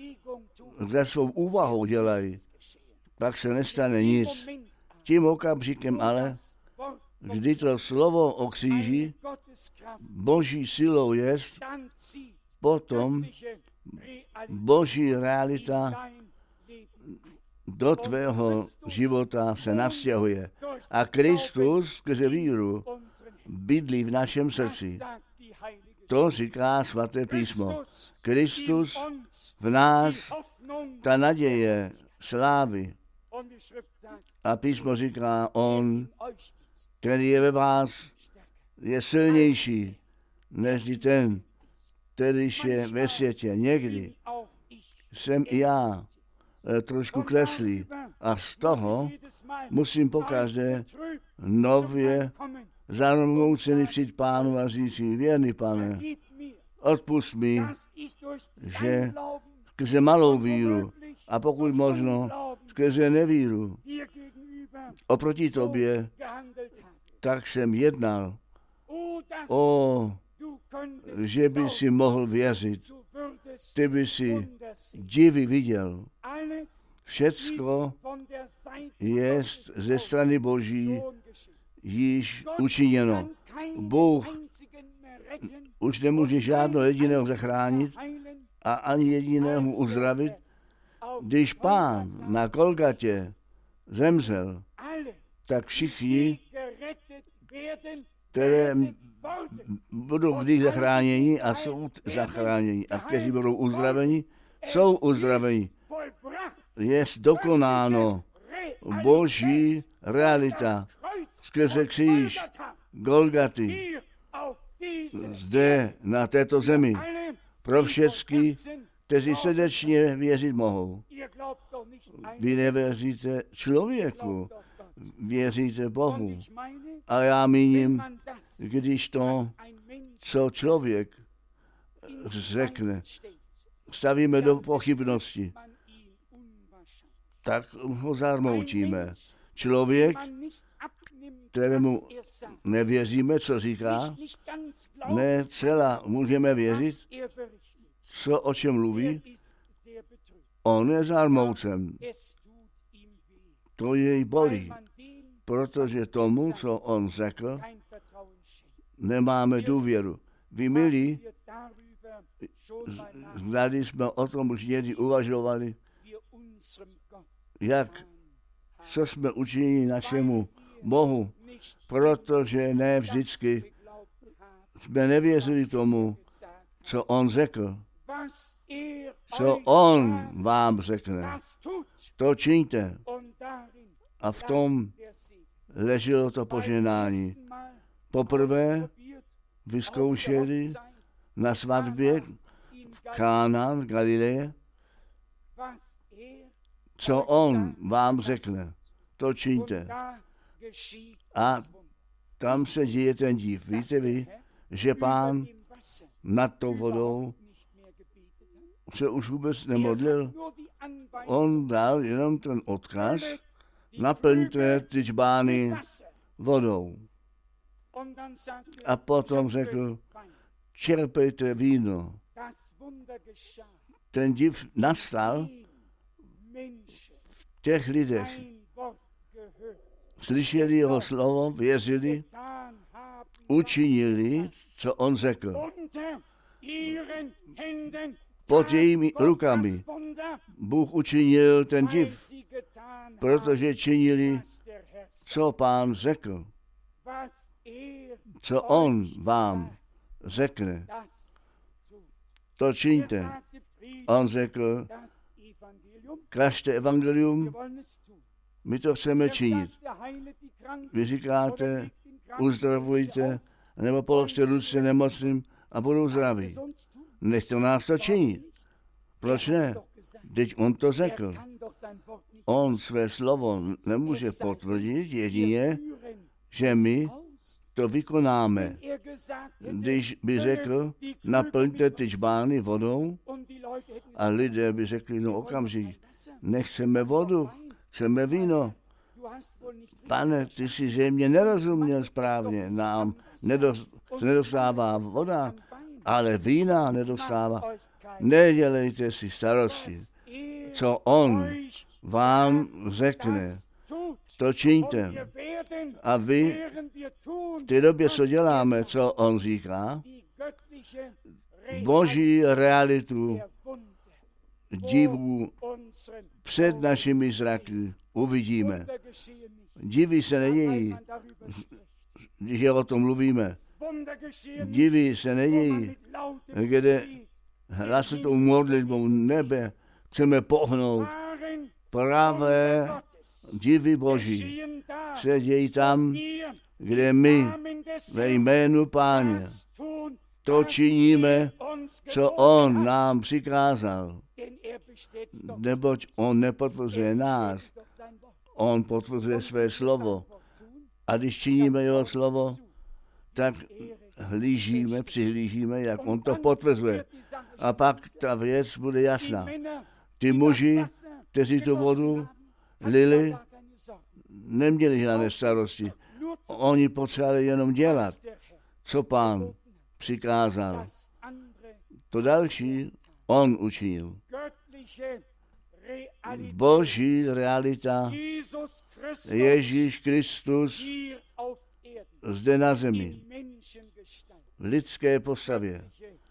ze svou úvahou dělají, pak se nestane nic. Tím okamžikem ale, kdy to slovo o kříži Boží silou jest, potom Boží realita do tvého života se nastěhuje. A Kristus skrze víru bydlí v našem srdci. To říká svaté písmo. Kristus v nás, ta naděje slávy. A písmo říká, on, který je ve vás, je silnější než ten, který je ve světě. Někdy jsem i já trošku kreslí a z toho musím pokaždé nově zarmoucený přijít Pánu a říct si, věrný Pane, odpust mi, že skrze malou víru a pokud možno skrze nevíru oproti tobě, tak jsem jednal, o, že by si mohl věřit, ty by si divy viděl. Všecko je ze strany Boží již učiněno. Bůh už nemůže žádného jediného zachránit a ani jediného uzdravit. Když Pán na Golgatě zemřel, tak všichni, které budou když zachráněni a jsou zachráněni a kteří budou uzdraveni, jsou uzdraveni. Je dokonáno Boží realita skrze kříž Golgaty zde na této zemi pro všechny, kteří srdečně věřit mohou. Vy nevěříte člověku, věříte Bohu. A já míním, když to, co člověk řekne, stavíme do pochybnosti, tak ho zarmoutíme. Člověk, kterému nevěříme, co říká, ne celá můžeme věřit, co o čem mluví, on je zarmoucen. To jej bolí, protože tomu, co on řekl, nemáme důvěru. Vy, milí, tady jsme o tom už někdy uvažovali, jak, co jsme učinili našemu Bohu, protože ne vždycky jsme nevěřili tomu, co on řekl. Co on vám řekne, to čiňte. A v tom leželo to požehnání. Poprvé vyzkoušeli na svatbě v Kána v Galileji, co on vám řekne, to čiňte. A tam se děje ten div. Víte vy, že Pán nad tou vodou se už vůbec nemodlil. On dal jenom ten odkaz, naplňte ty čbány vodou. A potom řekl, čerpejte víno. Ten div nastal v těch lidech. Slyšeli jeho slovo, věřili, učinili, co on řekl. Pod jejími rukami Bůh učinil ten div, protože činili, co Pán řekl. Co on vám řekne, to čiňte. On řekl, kažte evangelium, my to chceme činit. Vy říkáte, uzdravujte, nebo položte ruce nemocným a budou zdraví. Nechte nás to činit. Proč ne? Teď on to řekl. On své slovo nemůže potvrdit jedině, že my to vykonáme. Když by řekl, naplňte ty žbány vodou a lidé by řekli, no okamžik, nechceme vodu, chceme víno. Pane, ty si zřejmě nerozuměl správně, nám nedostává voda, ale vína nedostává. Nedělejte si starosti, co on vám řekne, to čiňte. A vy v té době, co děláme, co on říká, boží realitu divů před našimi zraky uvidíme. Divy se nedějí, když o tom mluvíme. Divy se nedějí, kde hlasitou modlitbou nebe chceme pohnout. Pravé divy boží se dějí tam, kde my ve jménu Páně to činíme, co on nám přikázal. Neboť on nepotvrzuje nás, on potvrzuje své slovo. A když činíme jeho slovo, tak hlížíme, přihlížíme, jak on to potvrzuje. A pak ta věc bude jasná. Ty muži, kteří tu vodu lili, neměli žádné starosti. Oni potřebovali jenom dělat, co Pán přikázal. To další on učinil. Boží realita, Ježíš Kristus zde na zemi, v lidské postavě.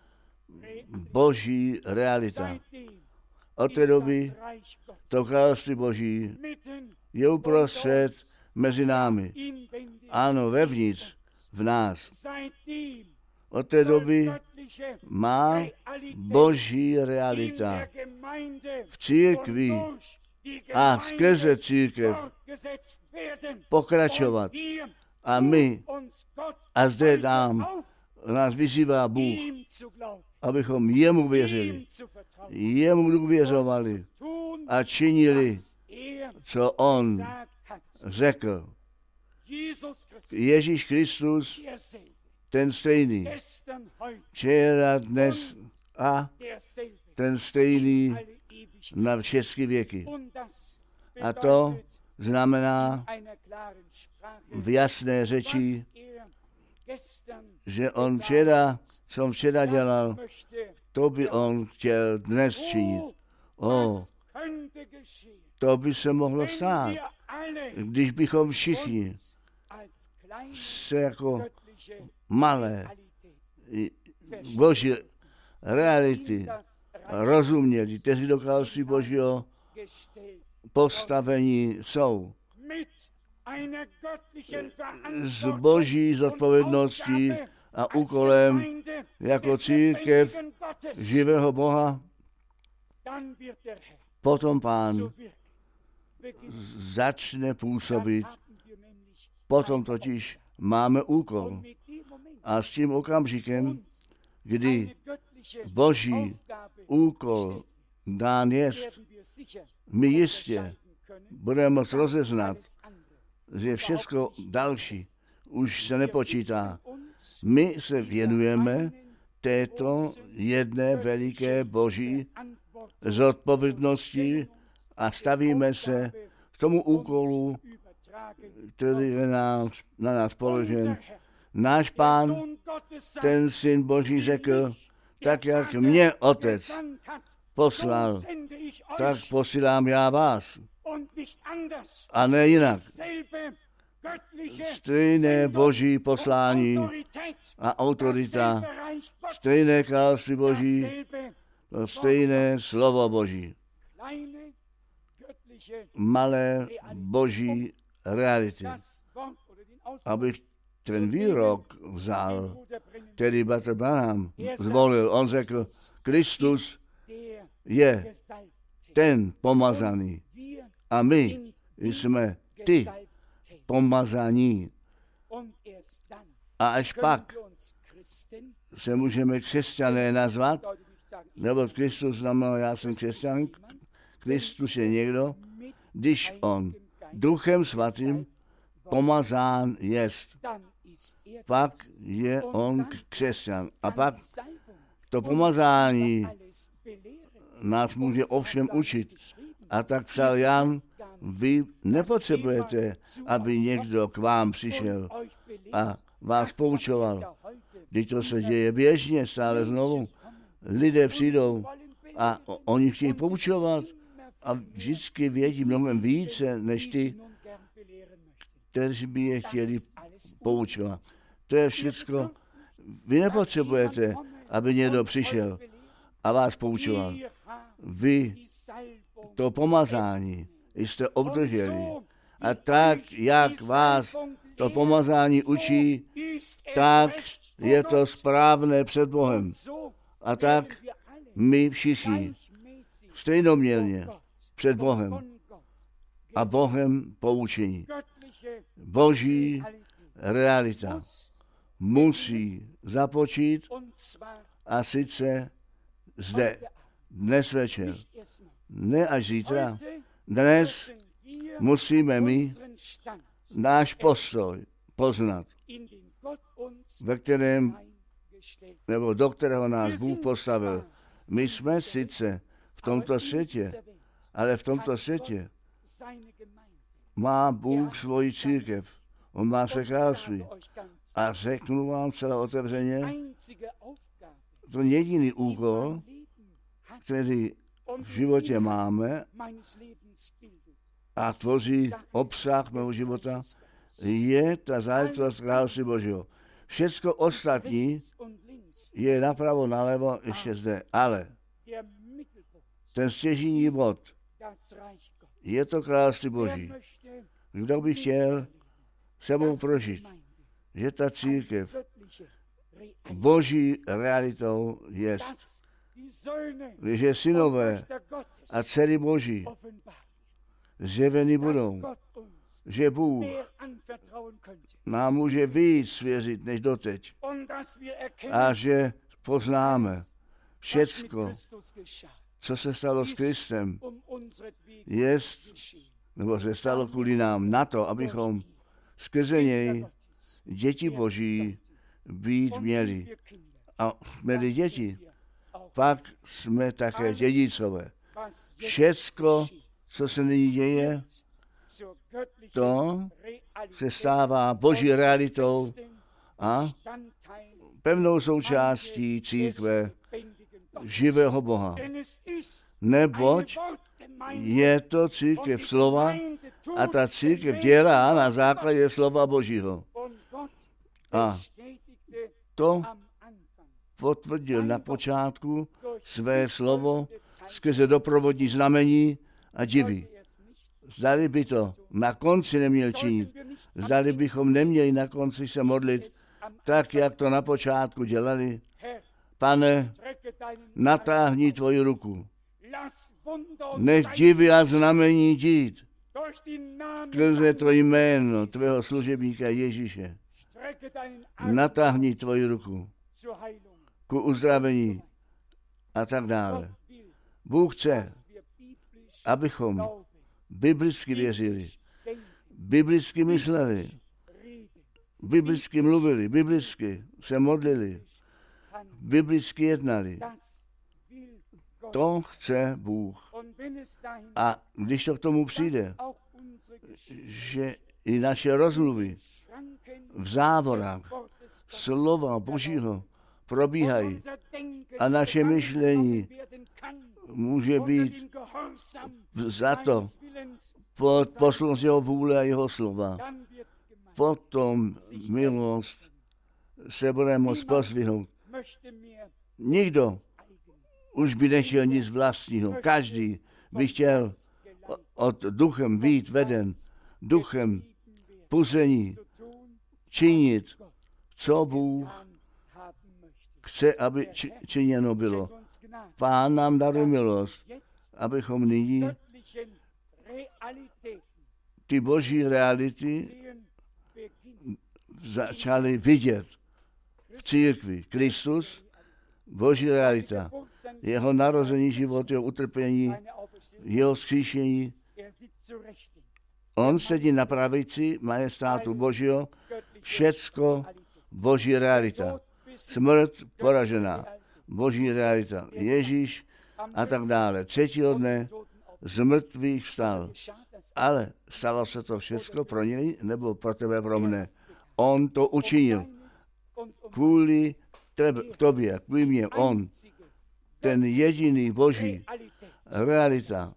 Boží realita. Od té doby to království Boží je uprostřed mezi námi. Ano, vevnitř, v nás. Od té doby má Boží realita v církvi a skrze církev pokračovat. A my, a zde nám, nás vyzývá Bůh, abychom jemu věřili, jemu důvěřovali a činili, co on řekl. Ježíš Kristus, ten stejný, včera, dnes a ten stejný na všechny věky. A to znamená v jasné řeči, že on včera, co on včera dělal, to by on chtěl dnes činit. O, to by se mohlo stát, když bychom všichni se jako malé boží reality rozuměli, kteří do království Božího postavení jsou. S boží zodpovědností a úkolem jako církev živého Boha, potom Pán začne působit. Potom totiž máme úkol. A s tím okamžikem, kdy boží úkol dán jest. My jistě budeme moct rozeznat, že všechno další už se nepočítá. My se věnujeme této jedné veliké boží zodpovědnosti a stavíme se k tomu úkolu, který je na, na nás položen. Náš Pán, ten Syn Boží, řekl, tak jak mě Otec poslal, tak posílám já vás. A ne jinak. Stejné boží poslání a autorita, stejné království boží, to stejné slovo boží. Malé boží reality. Abych ten výrok vzal, který bratr Branham zvolil, on řekl, Kristus je ten pomazaný a my jsme ty pomazaní. A až pak se můžeme křesťané nazvat, nebo Kristus znamená, já jsem křesťan, Kristus je někdo, když on Duchem Svatým pomazán jest, pak je on křesťan. A pak to pomazání nás může ovšem učit. A tak psal Jan, vy nepotřebujete, aby někdo k vám přišel a vás poučoval. Když to se děje běžně, stále znovu. Lidé přijdou a oni chtějí poučovat a vždycky vědí mnohem více, než ty, kteří by je chtěli poučovat. To je všecko. Vy nepotřebujete, aby někdo přišel a vás poučoval. Vy to pomazání jste obdrželi. A tak, jak vás to pomazání učí, tak je to správné před Bohem. A tak my všichni stejnoměrně před Bohem a Bohem poučení. Boží realita musí započít a sice zde, dnes večer. Ne až zítra. Dnes musíme my náš postoj poznat, ve kterém, nebo do kterého nás Bůh postavil. My jsme sice v tomto světě, ale v tomto světě má Bůh svoji církev. On má své království. A řeknu vám celé otevřeně, to jediný úkol, který v životě máme a tvoří obsah mého života, je ta záležitost království Božího. Všecko ostatní je napravo, nalevo, ještě zde. Ale ten stěžejní bod je to království Boží. Kdo by chtěl sebou prožít, že ta církev Boží realitou jest. Že synové a dcery Boží zjeveni budou, že Bůh nám může víc svěřit než doteď a že poznáme všecko, co se stalo s Kristem, jest, nebo se stalo kvůli nám na to, abychom skrze něj děti Boží být měli. A jsme děti, pak jsme také dědicové. Všecko, co se nyní děje, to se stává Boží realitou a pevnou součástí církve živého Boha. Neboť je to církev slova a ta církev dělá na základě slova Božího. A to potvrdil na počátku své slovo skrze doprovodní znamení a divy. Zdali by to na konci neměl činit, zdali bychom neměli na konci se modlit tak, jak to na počátku dělali. Pane, natáhni tvoji ruku. Nech divy a znamení dít skrze to jméno tvého služebníka Ježíše. Natáhni tvoji ruku ku uzdravení a tak dále. Bůh chce, abychom biblicky věřili, biblicky mysleli, biblicky mluvili, biblicky se modlili, biblicky jednali. To chce Bůh. A když to k tomu přijde, že i naše rozmluvy v závorách slova Božího probíhají a naše myšlení může být za to pod posluch jeho vůle a jeho slova. Potom milost se bude moct pozvihnout. Nikdo už by nechtěl nic vlastního. Každý by chtěl od duchem být veden, duchem puzení, činit, co Bůh chce, aby činěno bylo. Pán nám daruje milost, abychom nyní ty boží reality začali vidět v církvi. Kristus, boží realita, jeho narození, život, jeho utrpení, jeho vzkříšení. On sedí na pravici majestátu Božího, všecko boží realita. Smrt poražená, boží realita. Ježíš a tak dále. Třetího dne z mrtvých vstal. Ale stalo se to všecko pro něj, nebo pro tebe, pro mne. On to učinil. Kvůli tebe, k tobě, kvůli mě. On, ten jediný boží realita,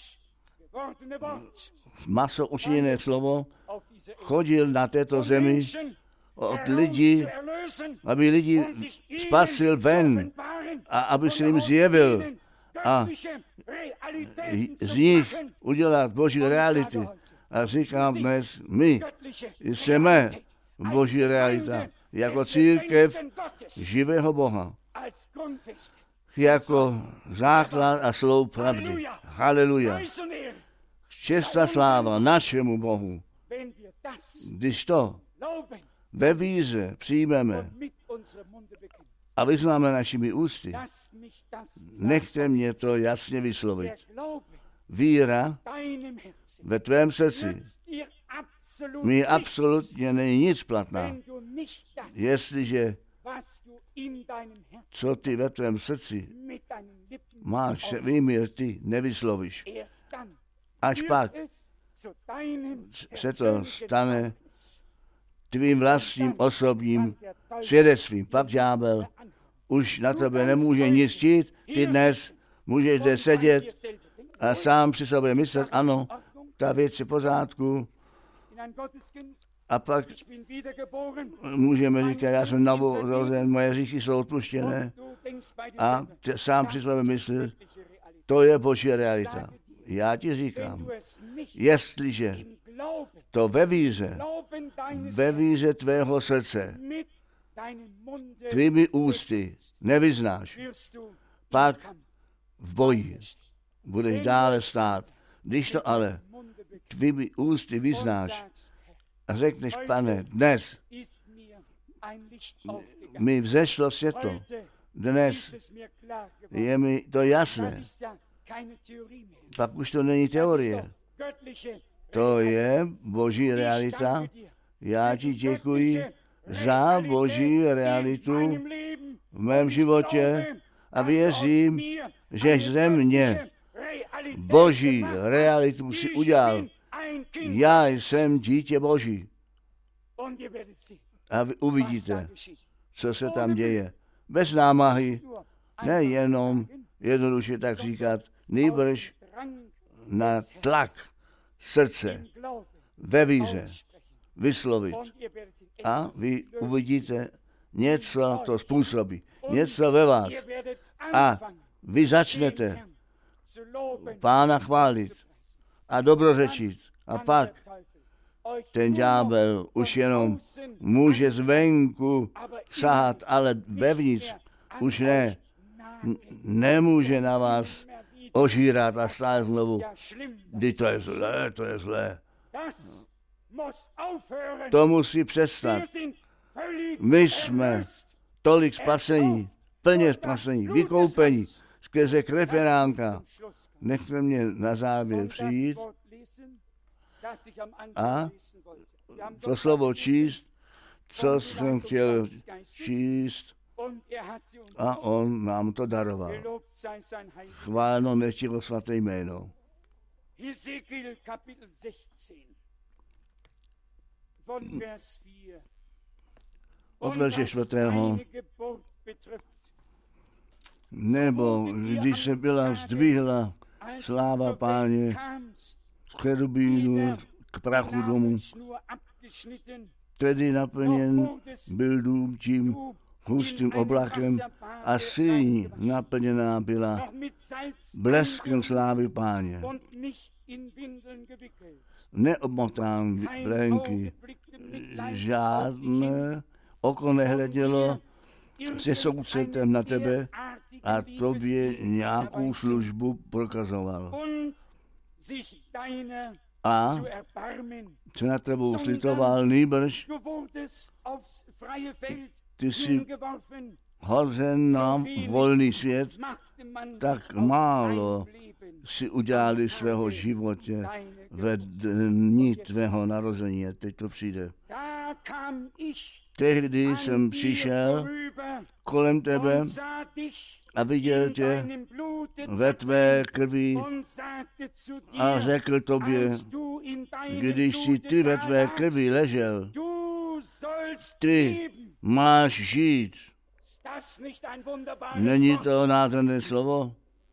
maso učiněné slovo, chodil na této zemi od lidí, aby lidi spasil ven a aby se jim zjevil a z nich udělat boží reality. A říkám dnes, my jsme boží realita, jako církev živého Boha, jako základ a sloup pravdy. Haleluja. Čest a sláva našemu Bohu. Když to ve víře přijmeme a vyznáme našimi ústy, nechte mě to jasně vyslovit. Víra ve tvém srdci mi absolutně není nic platná, jestliže co ty ve tvém srdci máš, výměr ty nevyslovíš. Až pak se to stane tvým vlastním osobním svědectvím. Pak ďábel už na tebe nemůže nic chtít, ty dnes můžeš zde sedět a sám při sobě myslet, ano, ta věc je v pořádku. A pak můžeme říkat, já jsem novorozen, moje hříchy jsou odpuštěné. A t- sám při sobě myslet, to je boží realita. Já ti říkám, jestliže to ve víře, ve víře tvého srdce, tvými ústy nevyznáš, pak v boji budeš dále stát. Když to ale tvými ústy vyznáš a řekneš, Pane, dnes mi vzešlo světlo, dnes je mi to jasné, pak už to není teorie. To je boží realita. Já ti děkuji za boží realitu v mém životě a věřím, že ze mě boží realitu si udělal. Já jsem dítě Boží. A vy uvidíte, co se tam děje. Bez námahy, nejenom jednoduše tak říkat, nejbrž na tlak srdce ve víře vyslovit. A vy uvidíte, něco to způsobí, něco ve vás. A vy začnete Pána chválit a dobrořečit. A pak ten ďábel už jenom může zvenku sahat, ale vevnitř už ne. Nemůže na vás ožírat a stát znovu. Kdy to je zlé, to je zlé. To musí přestat. My jsme tolik spasení, plně spasení, vykoupení skrze krev Beránka. Nechte mě na závěr přijít a to slovo číst, co jsem chtěl číst, a on nám to daroval. Chváleno nechť jeho svaté jméno. Od verše čtvrtého. Nebo když se byla zdvihla sláva Páně z cherubínu k prachu domu, tedy naplněn byl dům tím hustým oblakem a síň naplněná byla bleskem slávy Páně. Neobmotán plenky, žádné oko nehledělo se soucitem na tebe a tobě nějakou službu prokazoval. A se na tebou slitoval nýbrž, ty jsi hozen na volný svět, tak málo si udělali svého životě ve dni tvého narození. Teď to přijde. Tehdy jsem přišel kolem tebe a viděl tě ve tvé krvi a řekl tobě, když jsi ty ve tvé krvi ležel, ty máš žít. Není to nádherné slovo?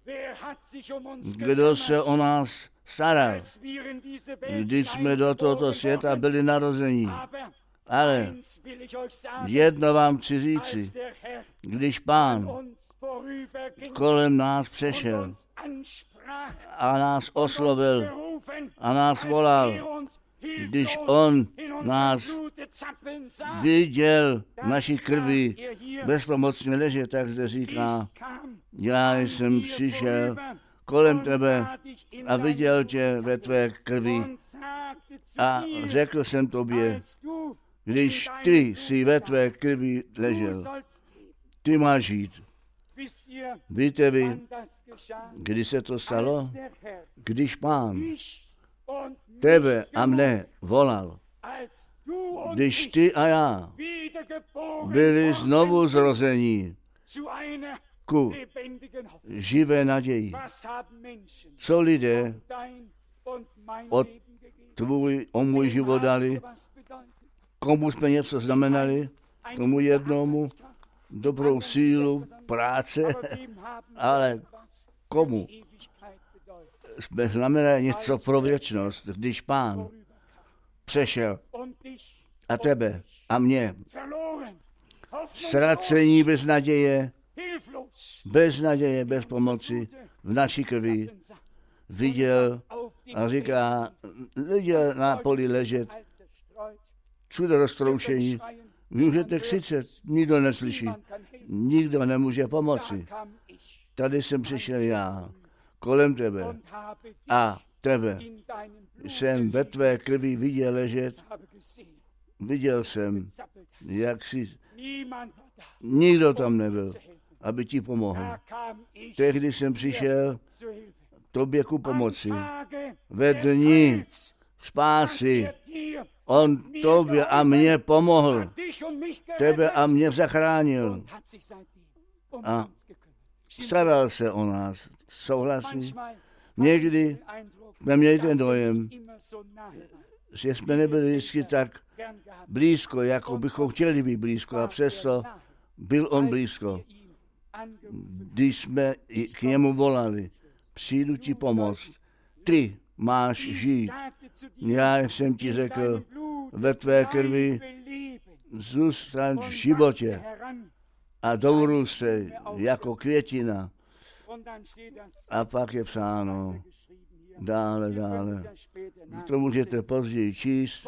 Kdo se o nás staral, když jsme do tohoto světa byli narození? Ale jedno vám chci říci, když Pán kolem nás přešel a nás oslovil a nás volal, když on nás viděl naší krvi bezpomocně ležet, tak zde říká, já jsem přišel kolem tebe a viděl tě ve tvé krvi a řekl jsem tobě, když ty jsi ve tvé krvi ležel, ty máš žít. Víte vy, kdy se to stalo? Když Pán tebe a mne volal, když ty a já byli znovu zrození ku živé naději. Co lidé od tvůj, o můj život dali, komu jsme něco znamenali, tomu jednomu dobrou sílu, práce, ale komu jsme znamenali něco pro věčnost, když Pán přešel a tebe a mě, ztracení bez naděje, bez naděje, bez pomoci, v naší krvi, viděl a říká, viděl na poli ležet, všude roztroušení, vy můžete křičet, nikdo neslyší, nikdo nemůže pomoci. Tady jsem přišel já, kolem tebe a tebe jsem ve tvé krvi viděl ležet, viděl jsem, jak jsi, nikdo tam nebyl, aby ti pomohl. Tehdy jsem přišel tobě ku pomoci. Ve dni spásy on tobě a mně pomohl. Tebe a mě zachránil. A staral se o nás. Souhlasí? Někdy jsme měli ten dojem, že jsme nebyli vždycky tak blízko, jako bychom chtěli být blízko, a přesto byl on blízko. Když jsme k němu volali, přijdu ti pomoct, ty máš žít. Já jsem ti řekl, ve tvé krvi zůstaň v životě a dorůstej jako květina. A pak je psáno, dále, dále. To můžete později číst.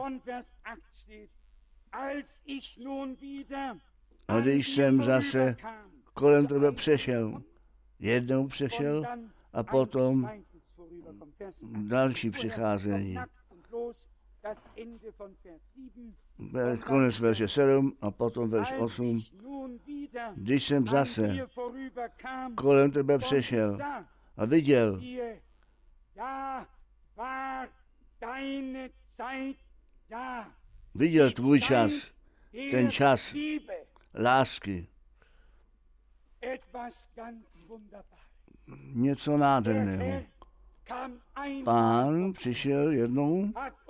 A když jsem zase kolem tebe přešel, jednou přešel a potom další přicházení. Konec verše sedm a potom verš osm. když jsem zase kolem tebe přešel a viděl, viděl tvůj čas, ten čas lásky. Něco nádherného. Pán přišel jednou,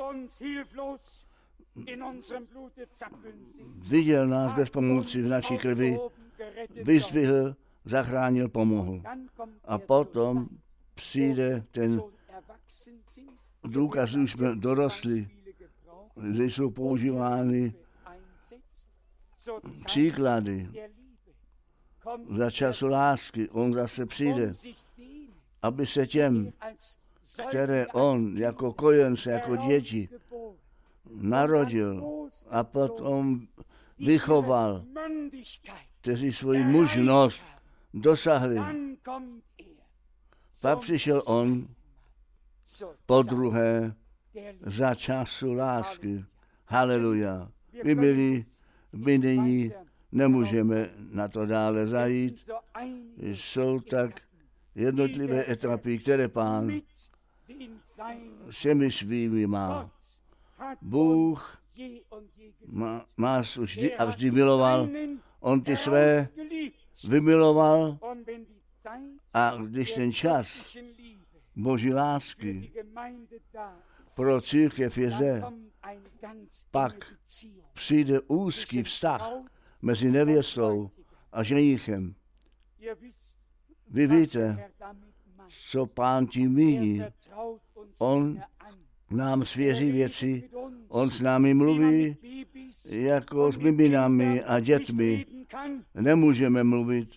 viděl nás bez pomoci v naší krvi, vyzdvihl, zachránil, pomohl. A potom přijde ten důkaz, už jsme dorostli, že jsou používány příklady za času lásky. On zase přijde, aby se těm, které on jako kojence, jako děti narodil a potom vychoval, kteří svoji mužnost dosahli. Pak přišel on po druhé za času lásky. Haleluja. My milí, my nyní nemůžeme na to dále zajít. Jsou tak jednotlivé etapy, které Pán všemi svými má. Bůh má, nás vždy a vždy miloval. On ty své vymiloval a když ten čas Boží lásky pro církev je zde, pak přijde úzký vztah mezi nevěstou a ženichem. Vy víte, co Pán tím míní. On nám svěří věci, on s námi mluví jako s miminami a dětmi. Nemůžeme mluvit.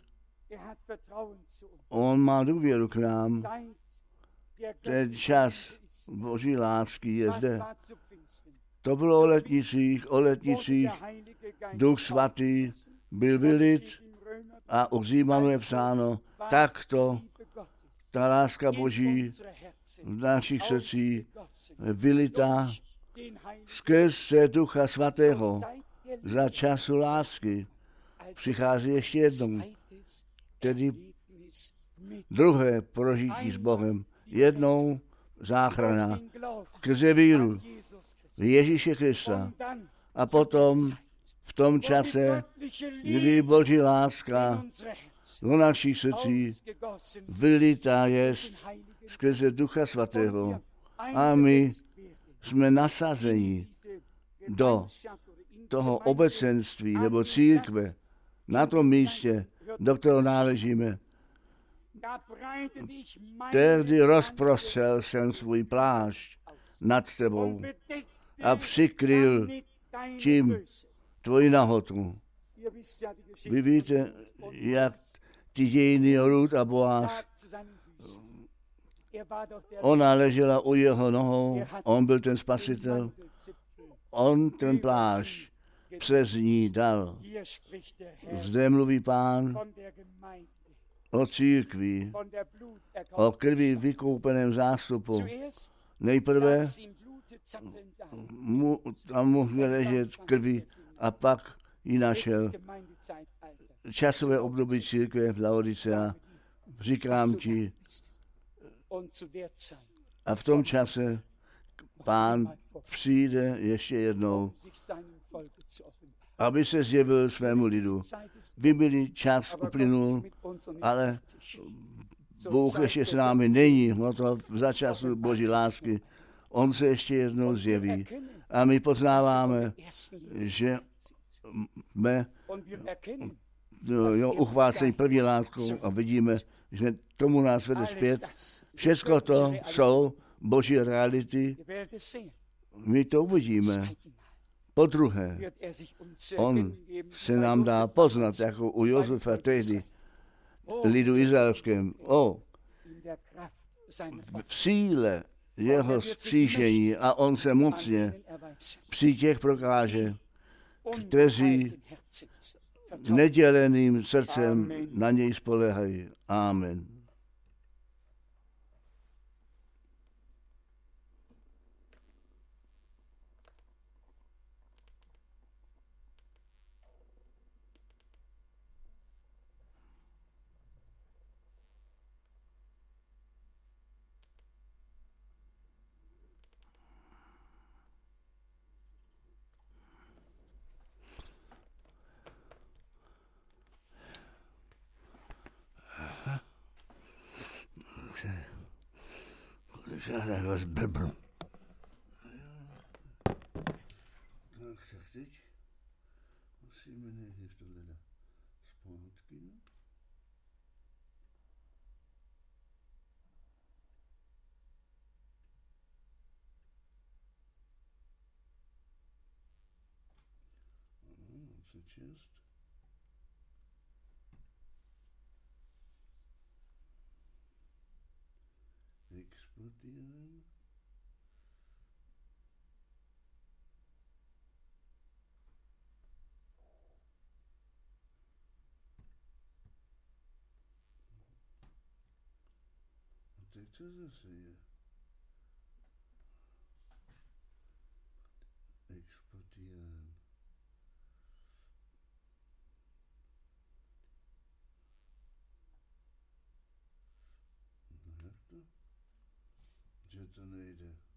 On má důvěru k nám. Ten čas Boží lásky je zde. To bylo o letnicích, o letnicích. Duch svatý byl vylit a u Římanů je psáno, takto ta láska Boží v našich srdcích vylitá skrze Ducha svatého za času lásky. Přichází ještě jednou, tedy druhé prožití s Bohem. Jednou záchrana skrze víru v Ježíše Krista. A potom v tom čase, kdy Boží láska do našich srdcí vylitá jest skrze Ducha svatého. A my jsme nasazeni do toho obecenství nebo církve na tom místě, do kterého náležíme. Tehdy rozprostřel jsem svůj plášť nad tebou a přikryl tím tvoji nahotu. Vy víte, jak ty dějiny Rut a Boaz, ona ležela u jeho nohou, on byl ten spasitel, on ten plášť přes ní dal. Zde mluví Pán o církvi, o krvi vykoupeném zástupu. Nejprve mu, tam mohl ležet krvi a pak ji našel. Časové období církve v Laodicea, říkám ti, a v tom čase Pán přijde ještě jednou, aby se zjevil svému lidu. Vy byli, čas uplynul, ale Bůh ještě s námi není, no to za času Boží lásky. On se ještě jednou zjeví. A my poznáváme, že jsme jo, uchvácejí první láskou a vidíme, že tomu nás vede zpět. Všecko to jsou Boží reality. My to uvidíme. Po druhé, on se nám dá poznat, jako u Josefa tehdy, lidu izraelském. O, v síle jeho vzkříšení a on se mocně při těch prokáže, kteří neděleným srdcem na něj spoléhají. Amen. Já takhle zblbnu. Tak, tak teď musíme nejvíc tohle dát zpátky. Ano, co čest. Exportieren. A teď co zase je? Exportieren. No jak to? Že to nejde.